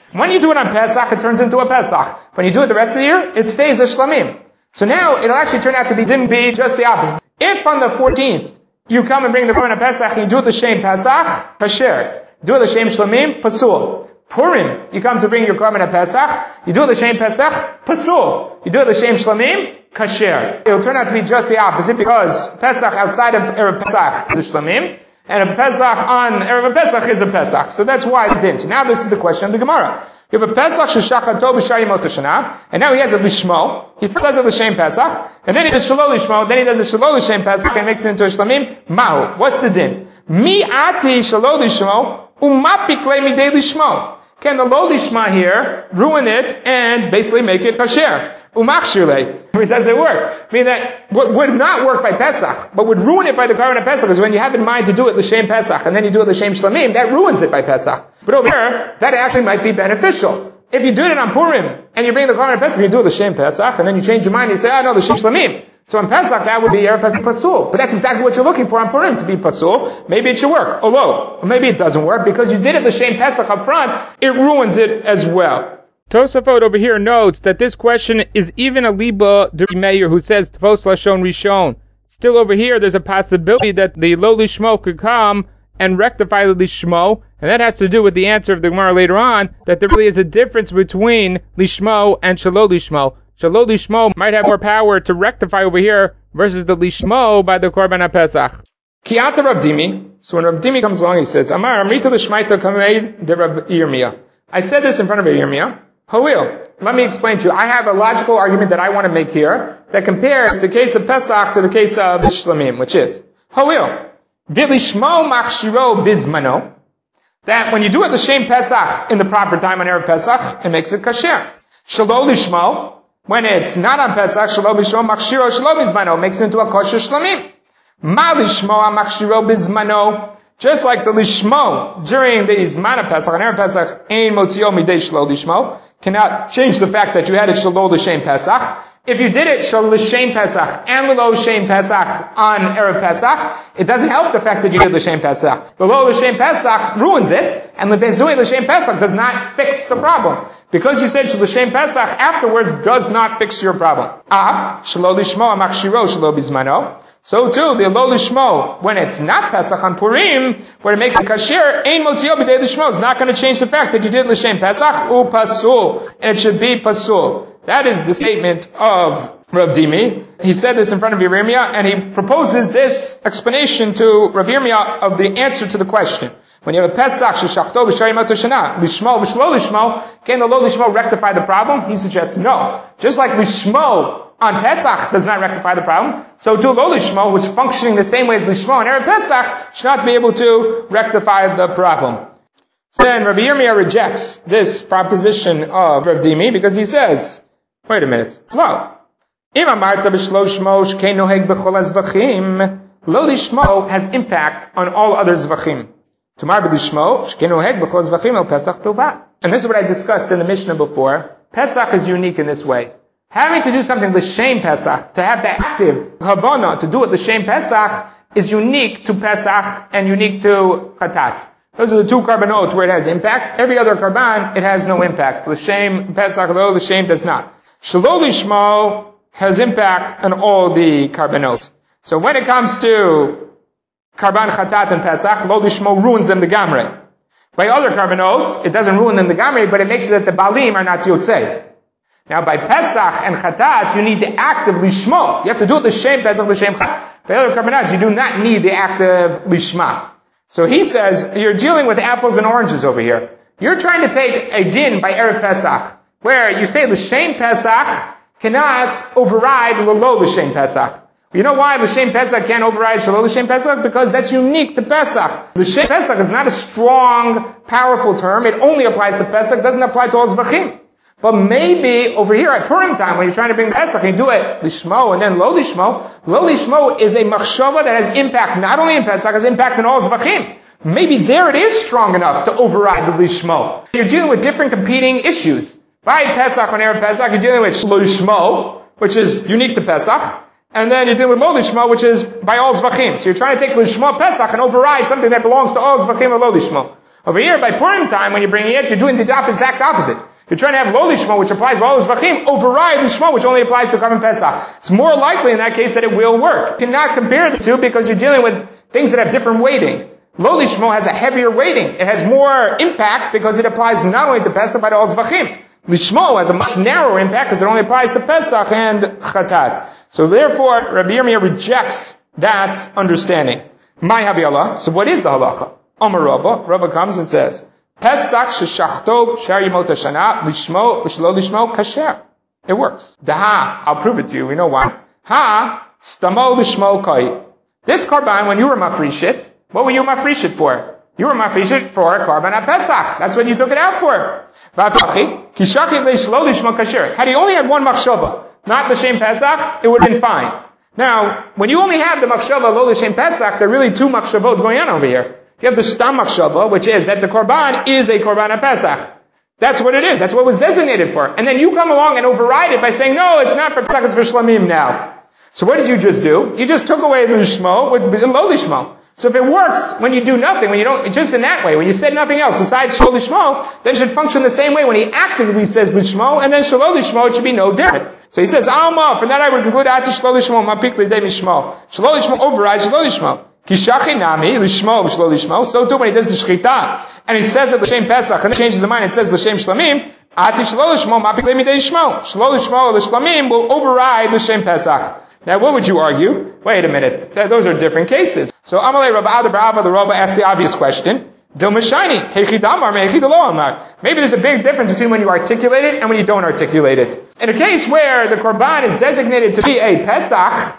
When you do it on Pesach, it turns into a Pesach. When you do it the rest of the year, it stays a Shlamim. So now, it'll actually turn out to be, didn't be just the opposite. If on the fourteenth, you come and bring the Korban Pesach and you do it l'shem Pesach, kasher. Do it l'shem Shlamim, pasul. Purim, you come to bring your Korban Pesach, you do it l'shem Pesach, pasul. You do it l'shem Shlamim, kasher. It'll turn out to be just the opposite because Pesach outside of Erev Pesach is a Shlamim, and a Pesach on Erev Pesach is a Pesach. So that's why it didn't. Now this is the question of the Gemara. You have a Pesach sheshachato b'shar yemot hashana, and now he has a lishmo. He first does a l'shem Pesach, and then he does shelo lishmo, then he does a shelo l'shem Pesach, and makes it into a shlamim. Mahu. What's the din? Mi ati shelo lishmo, umapik le midei lishmo. Can the lo lishma here ruin it and basically make it kasher? Umachshir le. Does it work? I mean that what would not work by Pesach, but would ruin it by the Korban of Pesach is when you have in mind to do it l'shem Pesach, and then you do it l'shem Shlamim, that ruins it by Pesach. But over here, that actually might be beneficial. If you do it on Purim, and you bring the Korban of Pesach, you do it l'shem Pesach, and then you change your mind and you say, oh no, l'shem Shlamim. So on Pesach, that would be Erev Pesach pasul. But that's exactly what you're looking for on Purim, to be pasul. Maybe it should work. Although, or maybe it doesn't work, because you did it l'shem Pesach up front, it ruins it as well. Tosafot over here notes that this question is even a liba de Meir who says Tvos Lashon Rishon. Still over here, there's a possibility that the lo lishmo could come and rectify the lishmo, and that has to do with the answer of the Gemara later on, that there really is a difference between lishmo and shelo lishmo. Shelo lishmo might have more power to rectify over here versus the lishmo by the Korban HaPesach. Kiata Rav Dimi. So when Rav Dimi comes along, he says, Amar Amrita l'shmaita kamei de Rav Yirmiyah. I said this in front of Rav Yirmiyah. Hawil. Let me explain to you. I have a logical argument that I want to make here that compares the case of Pesach to the case of Shlamim, which is Hawil. Vilishmo machshiro bizmano. That when you do it l'shem Pesach in the proper time on Erev Pesach, it makes it kasher. Shelo lishmo. When it's not on Pesach, shelo lishmo machshiro shelo bizmano, makes it into a kosher Shlamim. Ma lishmo machshiro bizmano. Just like the lishmo during the Zman of Pesach, and Erev Pesach, ein motzio midei shelo lishmo, cannot change the fact that you had it shelo l'shem Pesach. If you did it shelo l'shem Pesach and lo l'shem Pesach on Erev Pesach, it doesn't help the fact that you did l'shem Pesach. The lo l'shem Pesach ruins it, and l'bezui l'shem Pesach does not fix the problem. Because you said l'shem Pesach afterwards does not fix your problem. Af shelo lishmo amachshiro shelo bizmano. So too, the lo lishmo, when it's not Pesach on Purim, where it makes it kasher, ein motzio b'dei lishmo, is not going to change the fact that you did l'shem Pesach, u pasul, and it should be pasul. That is the statement of Rav Dimi. He said this in front of Yirmiyah, and he proposes this explanation to Rav Yirmiyah of the answer to the question. When you have a Pesach, sheshachto b'shar yemot hashana, lishmo v'shlo lishmo, can the lo lishmo rectify the problem? He suggests no. Just like lishmo on Pesach does not rectify the problem, so too lo lishmo, which is functioning the same way as lishmo on Erev Pesach, should not be able to rectify the problem. So then Rabbi Yirmiyah rejects this proposition of Rav Dimi because he says, wait a minute, lo, im amarta b'shlo shmo shkein noheg b'chol hazvachim, lo lishmo has impact on all other zvachim. Tomar b'lishmo shkein noheg b'chol hazvachim el Pesach bilvat. And this is what I discussed in the Mishnah before. Pesach is unique in this way. Having to do something l'shem Pesach, to have the active havana, to do it l'shem Pesach, is unique to Pesach and unique to Chatat. Those are the two karbanot where it has impact. Every other karban, it has no impact. L'shem Pesach, lo l'shem does not. Shelo lishmo has impact on all the karbanot. So when it comes to karban Chatat and Pesach, lo lishmo ruins them the gamre. By other karbanot, it doesn't ruin them the gamre, but it makes it that the balim are not yotzei. Now by Pesach and Chatat, you need the active lishmo. You have to do it l'shem Pesach, l'shem Chatat. By other karbanot, you do not need the active lishma. So he says, you're dealing with apples and oranges over here. You're trying to take a din by Erev Pesach, where you say l'shem Pesach cannot override l'lo l'shem Pesach. You know why l'shem Pesach can't override shelo l'shem Pesach? Because that's unique to Pesach. L'shem Pesach is not a strong, powerful term. It only applies to Pesach. It doesn't apply to all zvachim. But maybe over here at Purim time, when you're trying to bring Pesach, you do it lishmo and then lo lishmo. Lo lishmo is a machshava that has impact not only in Pesach, has impact in all zvachim. Maybe there it is strong enough to override the lishmo. You're dealing with different competing issues. By Pesach, on Erev Pesach, you're dealing with lo lishmo, which is unique to Pesach, and then you're dealing with lo lishmo, which is by all zvachim. So you're trying to take lishmo Pesach and override something that belongs to all zvachim or lo lishmo. Over here, by Purim time, when you're bringing it, you're doing the exact opposite. You're trying to have Lo Lishmo, which applies to all Zvachim, override Lishmo, which only applies to Korban Pesach. It's more likely in that case that it will work. You cannot compare the two because you're dealing with things that have different weighting. Lo Lishmo has a heavier weighting. It has more impact because it applies not only to Pesach, but to all Zvachim. Lishmo has a much narrower impact because it only applies to Pesach and Chatat. So therefore, Rabbi Yirmiyah rejects that understanding. My Havi Allah. So what is the halacha? Amar Rava. Rava comes and says, Pesach sheshachto shar yimot hashana lishmo v'shelo lishmo kasher. It works. Daha, I'll prove it to you. We know why. Ha stamo lishmo koi. This korban, when you were mafrishit, what were you mafrishit for? You were mafrishit for korban at Pesach. That's what you took it out for. V'afachi kishachit leishlo lishmo kasher. Had he only had one machshava, not l'shem Pesach, it would have been fine. Now, when you only have the machshava lo l'shem Pesach, there are really two machshavot going on over here. You have the stam machshava, which is that the korban is a korban at Pesach. That's what it is. That's what it was designated for. And then you come along and override it by saying, no, it's not for Pesach, it's for Shlamim now. So what did you just do? You just took away the Lishmo with Lo Lishmo. So if it works when you do nothing, when you don't, just in that way, when you said nothing else besides Shlo Lishmo, then it should function the same way when he actively says Lishmo, and then Shlo Lishmo, it should be no different. So he says, Alma, from that I would conclude, Ati Shlo Lishmo, Mapik Lidei Mishmo. Shlo Lishmo overrides Shlo Lishmo. Kishachi Nami, Lishmo, Shlo Lishmo. So too when he does the Shchita, and he says it L'Shem Pesach, and then changes his mind and says L'Shem Shlamim, Ati Shlo Lishmo, Mapik Lidei Shmo. Shlo Lishmo, L'Shlamim will override L'Shem Pesach. Now, what would you argue? Wait a minute. Those are different cases. So, Amalei Rav Ada Barava, the Rava asked the obvious question. Dilmashani, Hechidamar, Hechidalo. Maybe there's a big difference between when you articulate it and when you don't articulate it. In a case where the Korban is designated to be a Pesach,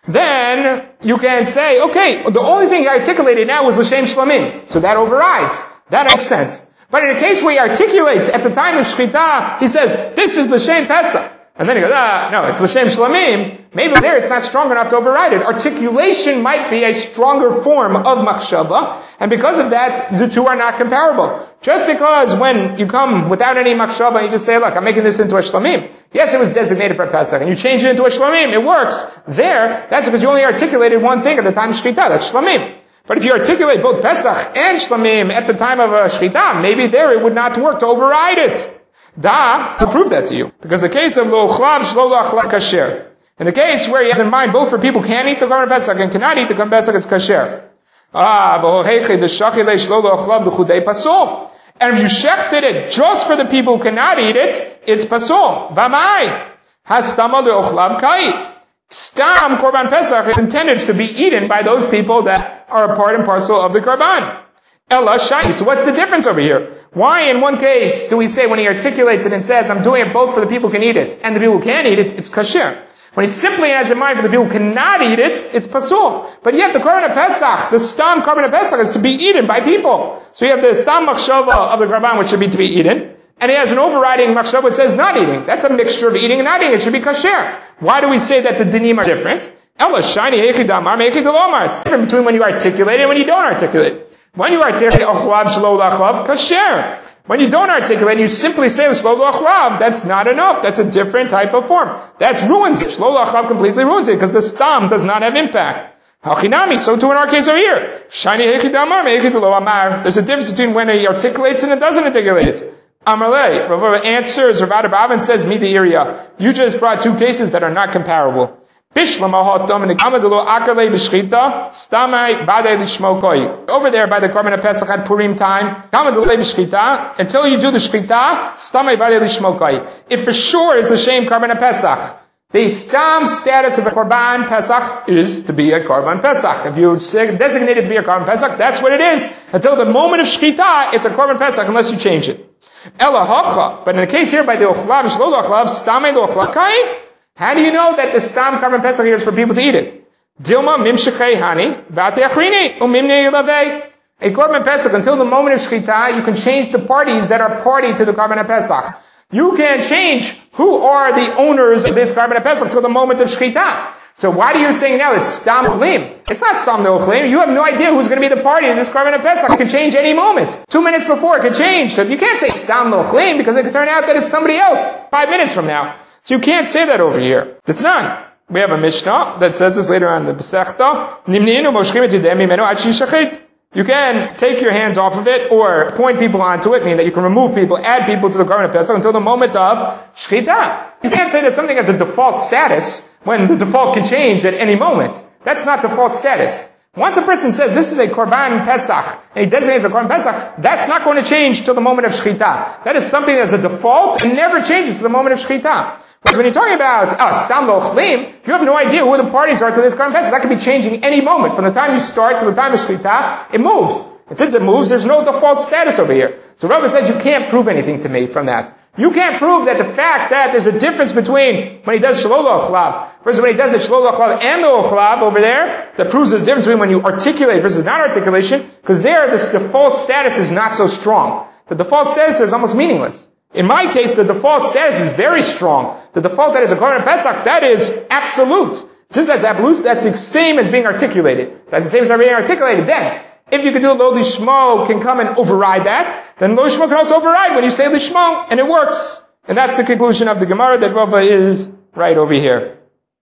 then you can say, okay, the only thing he articulated now was L'Shem Shlamim. So that overrides. That makes sense. But in a case where he articulates at the time of Shchita, he says, this is L'Shem Pesach. And then he goes, ah, no, it's L'Shem Shlamim. Maybe there it's not strong enough to override it. Articulation might be a stronger form of machshava, and because of that, the two are not comparable. Just because when you come without any machshava and you just say, look, I'm making this into a Shlamim. Yes, it was designated for Pesach, and you change it into a Shlamim. It works. There, that's because you only articulated one thing at the time of Shchita. That's Shlamim. But if you articulate both Pesach and Shlamim at the time of a Shchita, maybe there it would not work to override it. Da, to prove that to you. Because the case of lo chlav shlo lo achlav kasher. In the case where he has in mind both for people who can eat the korban pesach and cannot eat the korban pesach, it's kasher. Ah, v'hoheche the shachile shlo lo achlav d'chudei pasul. And if you shechted it just for the people who cannot eat it, it's pasul. V'amai hastama lo achlav kai. Stam korban pesach is intended to be eaten by those people that are a part and parcel of the korban. Ella shiny. So what's the difference over here? Why in one case do we say when he articulates it and says, I'm doing it both for the people who can eat it and the people who can't eat it, it's kasher. When he simply has in mind for the people who cannot eat it, it's pasul. But yet the korban pesach, the stam korban pesach is to be eaten by people. So you have the stam machshava of the korban which should be to be eaten, and he has an overriding machshava which says not eating. That's a mixture of eating and not eating. It should be kasher. Why do we say that the dinim are different? Ella shiny echidamar mechidalomar. It's different between when you articulate it and when you don't articulate. When you articulate achlav shlo l'achlav, kasher. When you don't articulate, you simply say shlo l'achlav, that's not enough. That's a different type of form. That ruins it. Shlo l'achlav completely ruins it because the stam does not have impact. Hachinami, so too in our case over here. Shani hechidamar mechidalo amar. There's a difference between when he articulates and it doesn't articulate it. Amarle, Rav answers, Rav Ada Bavin says, me the area. You just brought two cases that are not comparable. Over there by the korban of Pesach at Purim time, until you do the shchita, it for sure is the same korban of Pesach. The stam status of a korban Pesach is to be a korban Pesach. If you designate it to be a korban Pesach, that's what it is. Until the moment of shchita, it's a korban Pesach unless you change it. But in the case here by the ochlav shlo ochlav stamei lo ochlav kai. How do you know that the stam korban pesach here is for people to eat it? Dilma mimshechei hani v'ate achrini umimnei yilavei. A korban pesach, until the moment of shchita, you can change the parties that are party to the korban pesach. You can't change who are the owners of this korban pesach until the moment of shchita. So why are you saying now it's stam chlim? It's not stam no chlim. You have no idea who's going to be the party in this korban pesach. It can change any moment. Two minutes before it could change. So you can't say stam no chlim because it could turn out that it's somebody else five minutes from now. So you can't say that over here. That's not. We have a Mishnah that says this later on in the Besechta. You can take your hands off of it or point people onto it, meaning that you can remove people, add people to the Korban Pesach until the moment of Shechita. You can't say that something has a default status when the default can change at any moment. That's not default status. Once a person says this is a Korban Pesach, and he designates a Korban Pesach, that's not going to change till the moment of Shechita. That is something that's a default and never changes to the moment of Shechita. Because when you're talking about uh, Stam Lo Chlim, you have no idea who the parties are to this Korban Pesach. That could be changing any moment. From the time you start to the time of Shechita, it moves. And since it moves, there's no default status over here. So Rava says you can't prove anything to me from that. You can't prove that the fact that there's a difference between when he does Shelo Lo Chlav versus when he does the Shelo Lo Chlav and the Lo Chlav over there, that proves the difference between when you articulate versus non-articulation, because there this default status is not so strong. The default status is almost meaningless. In my case, the default status is very strong. The default that is a Korban Pesach, that is absolute. Since that's absolute, that's the same as being articulated. That's the same as being articulated. Then, if you can do Lo Lishmo, can come and override that, then Lo Lishmo can also override when you say Lishmo, and it works. And that's the conclusion of the Gemara that Rava is right over here.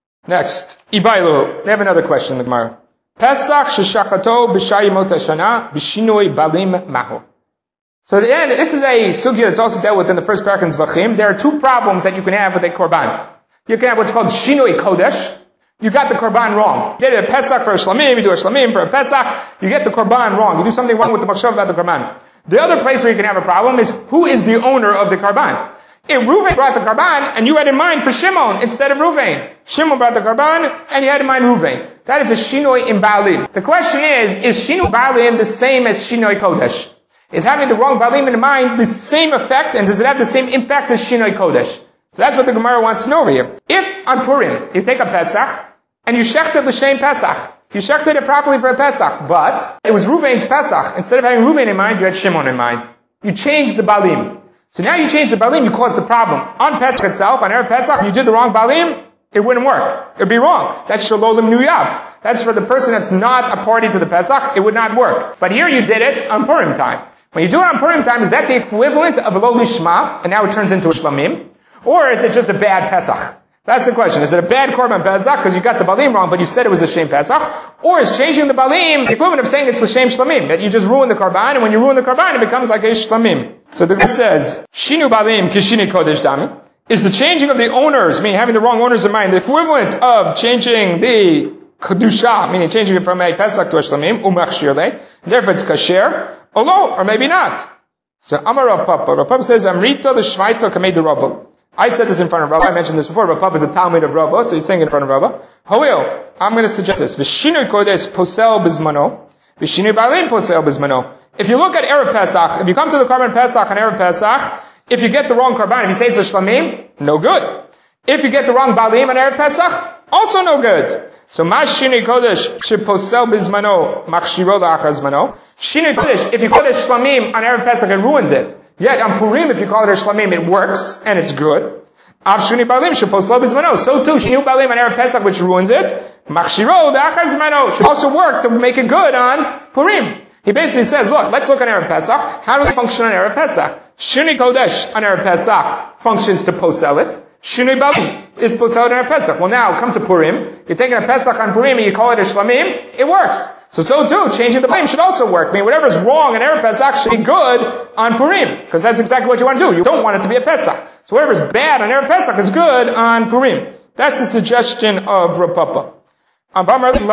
Next, Ibailu. We have another question in the Gemara. Pesach sheshachato b'shayimot hashana b'shinoi balim mahu. So at the end, this is a sugya that's also dealt with in the first parak in Zvachim. There are two problems that you can have with a korban. You can have what's called shinoi kodesh. You got the korban wrong. You did a Pesach for a shlamim, you do a shlamim for a Pesach, you get the korban wrong. You do something wrong with the machshav about the korban. The other place where you can have a problem is who is the owner of the korban. If Reuven brought the korban and you had in mind for Shimon instead of Reuven. Shimon brought the korban and you had in mind Reuven. That is a shinoi in balim. The question is, is shinoi balim the same as shinoi kodesh? Is having the wrong balim in mind the same effect, and does it have the same impact as Shinoi Kodesh? So that's what the Gemara wants to know over here. If on Purim, you take a Pesach, and you shechted l'shem Pesach, you shechted it properly for a Pesach, but it was Reuven's Pesach. Instead of having Reuven in mind, you had Shimon in mind. You changed the balim. So now you changed the balim, you caused the problem. On Pesach itself, on Erev Pesach, you did the wrong balim, it wouldn't work. It would be wrong. That's Shalolim Nuyav. That's for the person that's not a party to the Pesach, it would not work. But here you did it on Purim time. When you do it on Purim time, is that the equivalent of a Lo Lishma, and now it turns into a Shlamim? Or is it just a bad Pesach? That's the question. Is it a bad Korban Pesach because you got the Balim wrong, but you said it was a Shem Pesach? Or is changing the Balim the equivalent of saying it's the Shem Shlamim, that you just ruin the Korban, and when you ruin the Korban, it becomes like a Shlamim. So the Gemara says, Shinu Balim Kishini Kodesh Dami. Is the changing of the owners, meaning having the wrong owners in mind, the equivalent of changing the Kedusha, meaning changing it from a Pesach to a Shlamim, Umachshirle, therefore it's Kasher, or no, or maybe not. So Amar Rav Papa. Rav Papa says, Amrita l'shvaita kamei de Rava. I said this in front of Rava. I mentioned this before. Rav Papa is a Talmud of Rava, so he's saying it in front of Rava. However, I'm going to suggest this. V'shinui kodesh posel bizmano. V'shinui balim posel bizmano. If you look at Erev Pesach, if you come to the Korban Pesach and Erev Pesach, if you get the wrong Korban, if you say it's a Shlamim, no good. If you get the wrong Balim on Erev Pesach, also no good. So, ma shinui kodesh sheposel bizmano machshiro la'achar zmano. Shinui kodesh, if you call it shlamim on Erev Pesach, it ruins it. Yet on Purim, if you call it a shlamim, it works and it's good. Av shinui balim sheposel bizmano. So too, shinui balim on Erev Pesach, which ruins it, machshiro la'achar zmano should also work to make it good on Purim. He basically says, look, let's look on Erev Pesach. How do they function on Erev Pesach? Shinui kodesh on Erev Pesach functions to posel it. Shinui balim is posel on Erev Pesach. Well now, come to Purim. You're taking a Pesach on Purim and you call it a shlamim. It works. So, so too, changing the balim should also work. I mean, whatever's wrong in Erev Pesach should be good on Purim. Because that's exactly what you want to do. You don't want it to be a Pesach. So whatever's bad on Erev Pesach is good on Purim. That's the suggestion of Rav Papa. And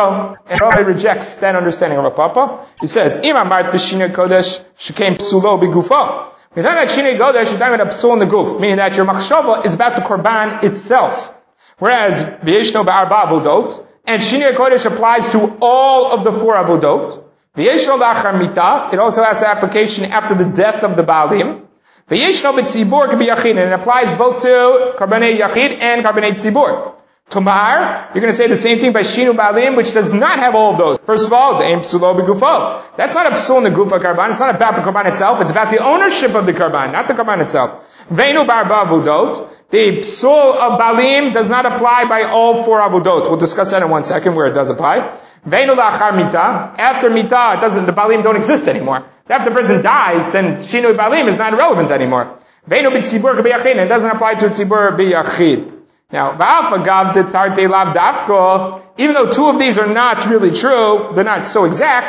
Rabbi rejects that understanding of Rav Papa. He says, Imam Bart b'shinui kodesh shekaim psulo b'gufo. When you're talking about Shinui Kodesh, you're talking about a psul in the goof, meaning that your machshava is about the korban itself. Whereas, v'yeshno ba'arba avodot, and Shinui Kodesh applies to all of the four avodot. V'yeshno la'achar mita, it also has an application after the death of the Baalim. V'yeshno b'tzibur k'b'yachid, and it applies both to karbanei yachid and karbanei tzibur. Tomar, you're going to say the same thing by Shinu Balim, which does not have all of those. First of all, the aim psulo b'gufo. That's not a psul in the gufa karban. It's not about the karban itself. It's about the ownership of the karban, not the karban itself. Veinu barba avudot. The psul of Balim does not apply by all four avudot. We'll discuss that in one second where it does apply. Veinu la'achar mita. After mita, it doesn't, the Balim don't exist anymore. So after the person dies, then Shinu Balim is not relevant anymore. Veinu b'tzibur k'b'yachid. It doesn't apply to tzibur b'yachid. Now, even though two of these are not really true, they're not so exact,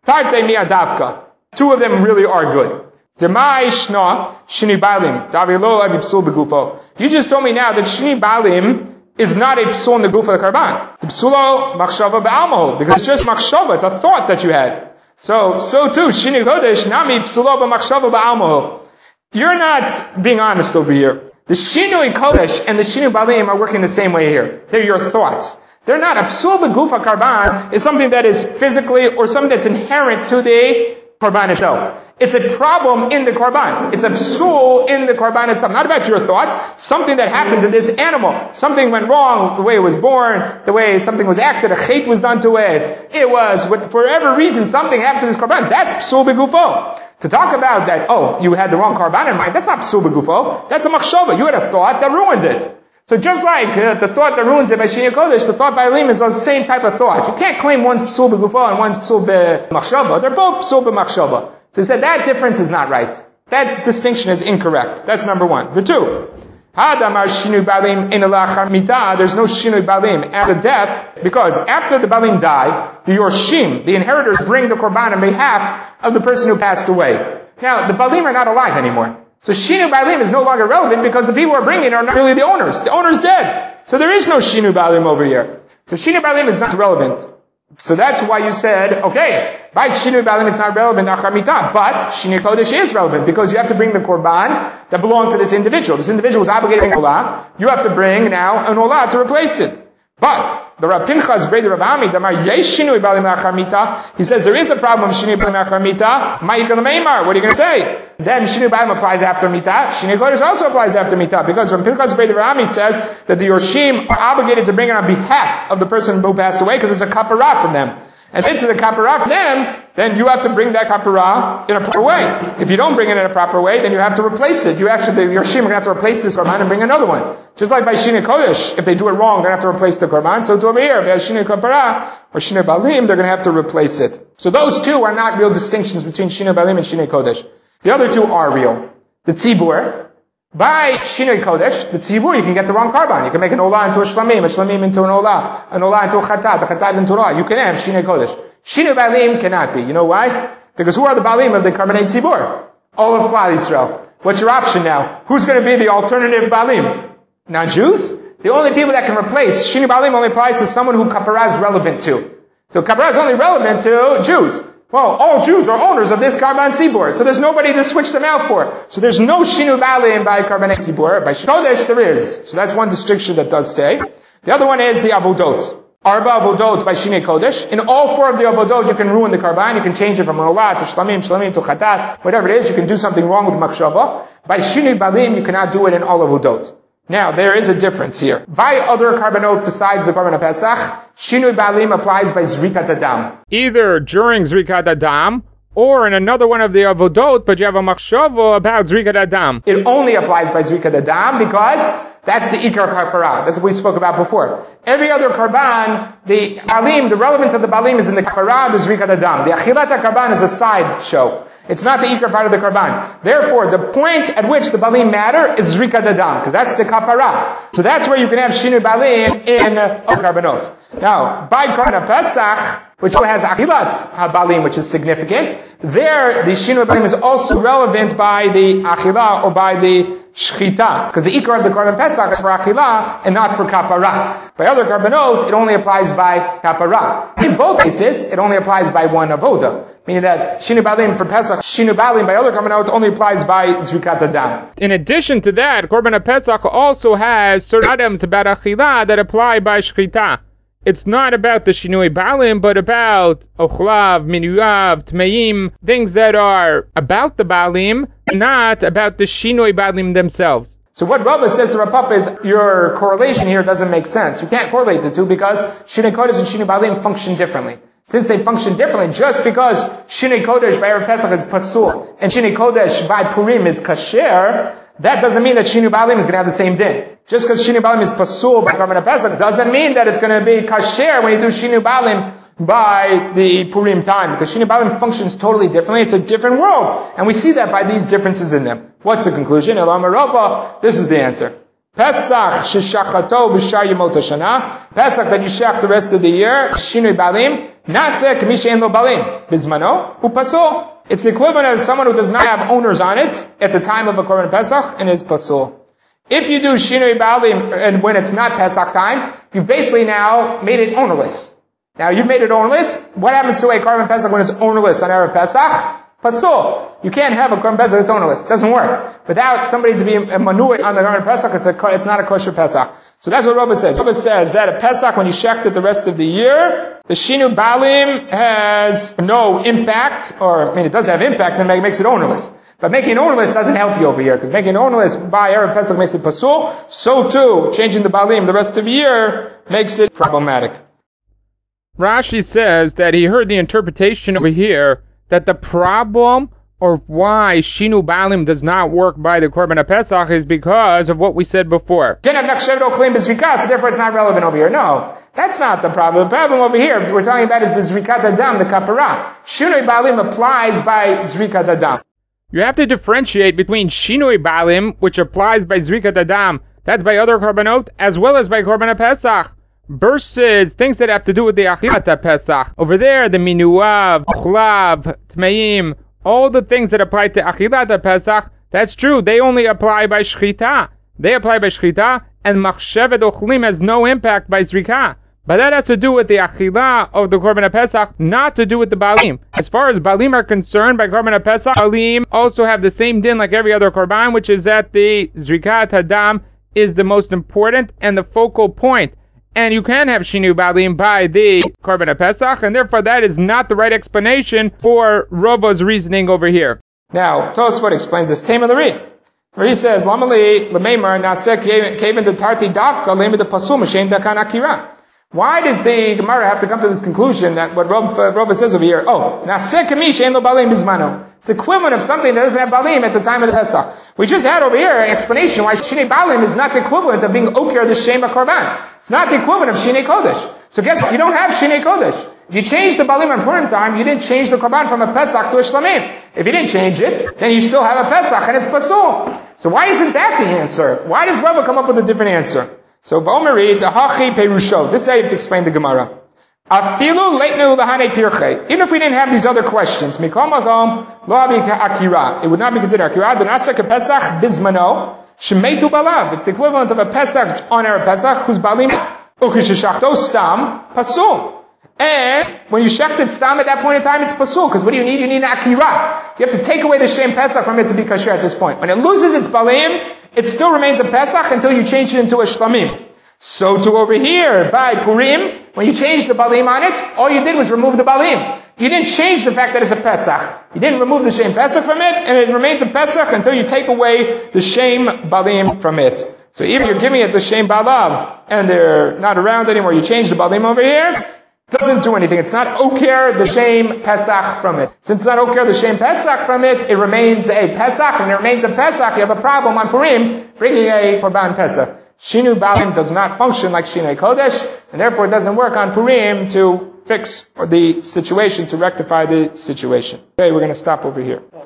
Tarte mi'adavka. Two of them really are good. Demai shna shini balim. Davilo abi psul begufo. You just told me now that shini balim is not a psul in the goof of the karban. The psulo machshava ba'almahu. Because it's just machshava. It's a thought that you had. So, so too, shini kodesh nami psulo ba'machshava ba'almahu. You're not being honest over here. The shinui kodesh and the shinui balim are working the same way here. They're your thoughts. They're not. A psul begufa karban is something that is physically or something that's inherent to the karban itself. It's a problem in the karban. It's a psul in the karban itself. Not about your thoughts. Something that happened to this animal. Something went wrong, the way it was born, the way something was acted, a chait was done to it. It was, for whatever reason, something happened to this karban. That's psul begufo. To talk about that, oh, you had the wrong karban in mind, that's not psul begufo. That's a machshava. You had a thought that ruined it. So just like uh, the thought that ruins it by Shini Kodesh, the thought by Elim is the same type of thought. You can't claim one's psul begufo and one's psul b'machshava. They're both psul b'machshava. So he said that difference is not right. That distinction is incorrect. That's number one. The two. Hadamar shinu balim in alachar mitah. There's no shinu balim after death, because after the balim die, the yorshim, the inheritors, bring the korban on behalf of the person who passed away. Now, the balim are not alive anymore. So shinu balim is no longer relevant because the people who are bringing it are not really the owners. The owner's dead. So there is no shinu balim over here. So shinu balim is not relevant. So that's why you said, okay, by Shinui Balim it's not relevant, Achar Mitah, but Shinui Kodesh is relevant, because you have to bring the Korban that belonged to this individual. This individual was obligated to bring Olah. You have to bring now an Olah to replace it. But, the Rav Pinchas, Breder Rav Ami, Damar Yesh Shinui Balim Achar Mitah, he says there is a problem of Shinui Balim Achar Mitah, Ma'ikal Meimar, what are you going to say? Then Shinui Balim applies after Mitah, Shinui Kodesh also applies after Mitah, because Rav Pinchas, Breder Rav Ami says that the Yorshim are obligated to bring it on behalf of the person who passed away, because it's a kaparah from them. And since it's a kaparah from them, then you have to bring that kaparah in a proper way. If you don't bring it in a proper way, then you have to replace it. You actually, the Yorshim are going to have to replace this korban and bring another one. Just like by Shinui Kodesh, if they do it wrong, they're going to have to replace the korban. So to over here, if they have Shinui Kaparah or Shinui Balim, they're going to have to replace it. So those two are not real distinctions between Shinui Balim and Shinui Kodesh. The other two are real. The tzibur, by Shinui Kodesh, the tzibur, you can get the wrong korban. You can make an olah into a shlamim, a shlamim into an olah, an olah into a chatat, a chatat into olah. You can have Shinui Kodesh. Shinui Balim cannot be. You know why? Because who are the Balim of the Karbanei Tzibur? All of Klal Yisrael. What's your option now? Who's going to be the alternative Balim? Not Jews? The only people that can replace Shinui Balim only applies to someone who Kaparah is relevant to. So Kaparah is only relevant to Jews. Well, all Jews are owners of this Karban Tzibur, so there's nobody to switch them out for. So there's no Shinui Balim by Karbanei Tzibur. By Kodesh there is. So that's one distinction that does stay. The other one is the Avodot. Arba Avodot by Shinui Kodesh. In all four of the Avodot, you can ruin the Karban. You can change it from an Olah to Shlamim, Shlamim to Chatat, whatever it is. You can do something wrong with Machshava. By Shinui Balim, you cannot do it in all Avodot. Now, there is a difference here. By other Karbanot besides the Karban of Pesach, Shinui Balim applies by Zrikat Adam. Either during Zrikat Adam, or in another one of the Avodot, but you have a Machshava about Zrikat Adam. It only applies by Zrikat Adam because that's the Ikar Kaparah. That's what we spoke about before. Every other Karban, the Balim, the relevance of the Balim is in the Kaparah, the Zrikat Adam. The Achilat HaKarban is a side show. It's not the Ikar part of the Karban. Therefore, the point at which the Balim matter is Zrikat Adam, because that's the Kaparah. So that's where you can have Shinui Balim in uh, Karbanot. Now, by Karban Pesach, which has Achilat HaBalim, which is significant, there the Shinui Balim is also relevant by the Achilah or by the Shchita, because the Ikar of the Karban Pesach is for Achilah and not for Kaparah. By other Karbanot, it only applies by Kaparah. In both cases, it only applies by one Avoda. Meaning that Shinui Balim for Pesach, Shinui Balim by other Karbanot only applies by Zrikat Adam. In addition to that, Korban Pesach also has certain items about Achilah that apply by Shchita. It's not about the Shinui Balim, but about Ochlav, Minuyav, Tmeim, things that are about the Balim, not about the Shinui Balim themselves. So what Rabbah says to Rav Papa is, your correlation here doesn't make sense. You can't correlate the two because Shinui Kodesh and Shinui Balim function differently. Since they function differently, just because Shinui Kodesh by Erev Pesach is Pasul, and Shinui Kodesh by Purim is Kasher, that doesn't mean that Shinui Balim is going to have the same din. Just because Shinui Balim is Pasul by Karban Pesach doesn't mean that it's going to be Kasher when you do Shinui Balim by the Purim time. Because Shinui Balim functions totally differently. It's a different world. And we see that by these differences in them. What's the conclusion? Elam Rava, this is the answer. Pesach sheshachato b'shar yemot hashana. Pesach that you shach the rest of the year, Shinui Balim, Naseh k'mi she'en lo balim bizmano upasul. It's the equivalent of someone who does not have owners on it at the time of a Korban Pesach and is pasul. If you do shinui balim and when it's not Pesach time, you've basically now made it ownerless. Now you've made it ownerless. What happens to a Korban Pesach when it's ownerless on Erev Pesach? Pasul. You can't have a Korban Pesach that's ownerless. It doesn't work. Without somebody to be a manuit on the Korban Pesach, it's, a, it's not a kosher Pesach. So that's what Rabbah says. Rabbah says that a Pesach, when you shecht it the rest of the year, the Shinu Balim has no impact, or, I mean, it does have impact and it makes it ownerless. But making it ownerless doesn't help you over here, because making it ownerless by Erev Pesach makes it pasul. So too, changing the Balim the rest of the year makes it problematic. Rashi says that he heard the interpretation over here that the problem or why Shinu Balim does not work by the Korban Pesach is because of what we said before. So therefore it's not relevant over here. No, that's not the problem. The problem over here we're talking about is the Zrikat Adam, the Kapara. Shinu Balim applies by Zrikat Adam. You have to differentiate between Shinui Balim, which applies by Zrikat Adam, that's by other Korbanot, as well as by Korban Pesach, versus things that have to do with the Achilat Pesach. Over there, the Minuav, Chlav, Tmeim, all the things that apply to Achilat Pesach, that's true, they only apply by Shchita. They apply by Shchita, and Machshevet Ochlim has no impact by Zrika. But that has to do with the Achilah of the Korban Pesach, not to do with the Balim. As far as Balim are concerned, by Korban Pesach, Balim also have the same din like every other Korban, which is that the Zrikat Hadam is the most important and the focal point. And you can have Shinu Balim by the Korban Pesach, and therefore that is not the right explanation for Robo's reasoning over here. Now, Tosfot explains this. Tema L'ri. Where he says, Lamali L'meimar Naseh Kevin de Tarti Dafka Lema de Pasum Shein Dakan Akira. Why does the Gemara have to come to this conclusion that what Rob, uh, Rob says over here? Oh, Naseh Kemi Shein Lo Balim Bizmano. It's equivalent of something that doesn't have Balim at the time of the Pesach. We just had over here an explanation why Shinei Balim is not the equivalent of being Okir the Shem Korban. It's not the equivalent of Shinei Kodesh. So guess what? You don't have Shinei Kodesh. If you change the Balim on Purim time, you didn't change the Korban from a Pesach to a Shlamim. If you didn't change it, then you still have a Pesach and it's Pasul. So why isn't that the answer? Why does Rabba come up with a different answer? So V'omeri Tahachi Perusho. This is how you have to explain the Gemara. Afilu leitnu lahane pirche. Even if we didn't have these other questions, Mikol Makom lo habi akira. It would not be considered akira. The Naseh Pesach bizmano shemetu balav. It's the equivalent of a Pesach on Erev Pesach whose balim ukishashachto stam pasul. And when you shechted stam at that point in time, it's pasul. Because what do you need? You need an akira. You have to take away the shem Pesach from it to be kasher at this point. When it loses its balim, it still remains a Pesach until you change it into a shlamim. So too over here, by Purim, when you changed the balim on it, all you did was remove the balim. You didn't change the fact that it's a Pesach. You didn't remove the shem Pesach from it, and it remains a Pesach until you take away the shem balim from it. So even you're giving it the shem balav, and they're not around anymore, you change the balim over here, doesn't do anything. It's not okir the shem Pesach from it. Since it's not okir the shem Pesach from it, it remains a Pesach, and it remains a Pesach, you have a problem on Purim, bringing a Korban Pesach. Shinu Balim does not function like Shinei Kodesh, and therefore it doesn't work on Purim to fix the situation, to rectify the situation. Okay, we're going to stop over here.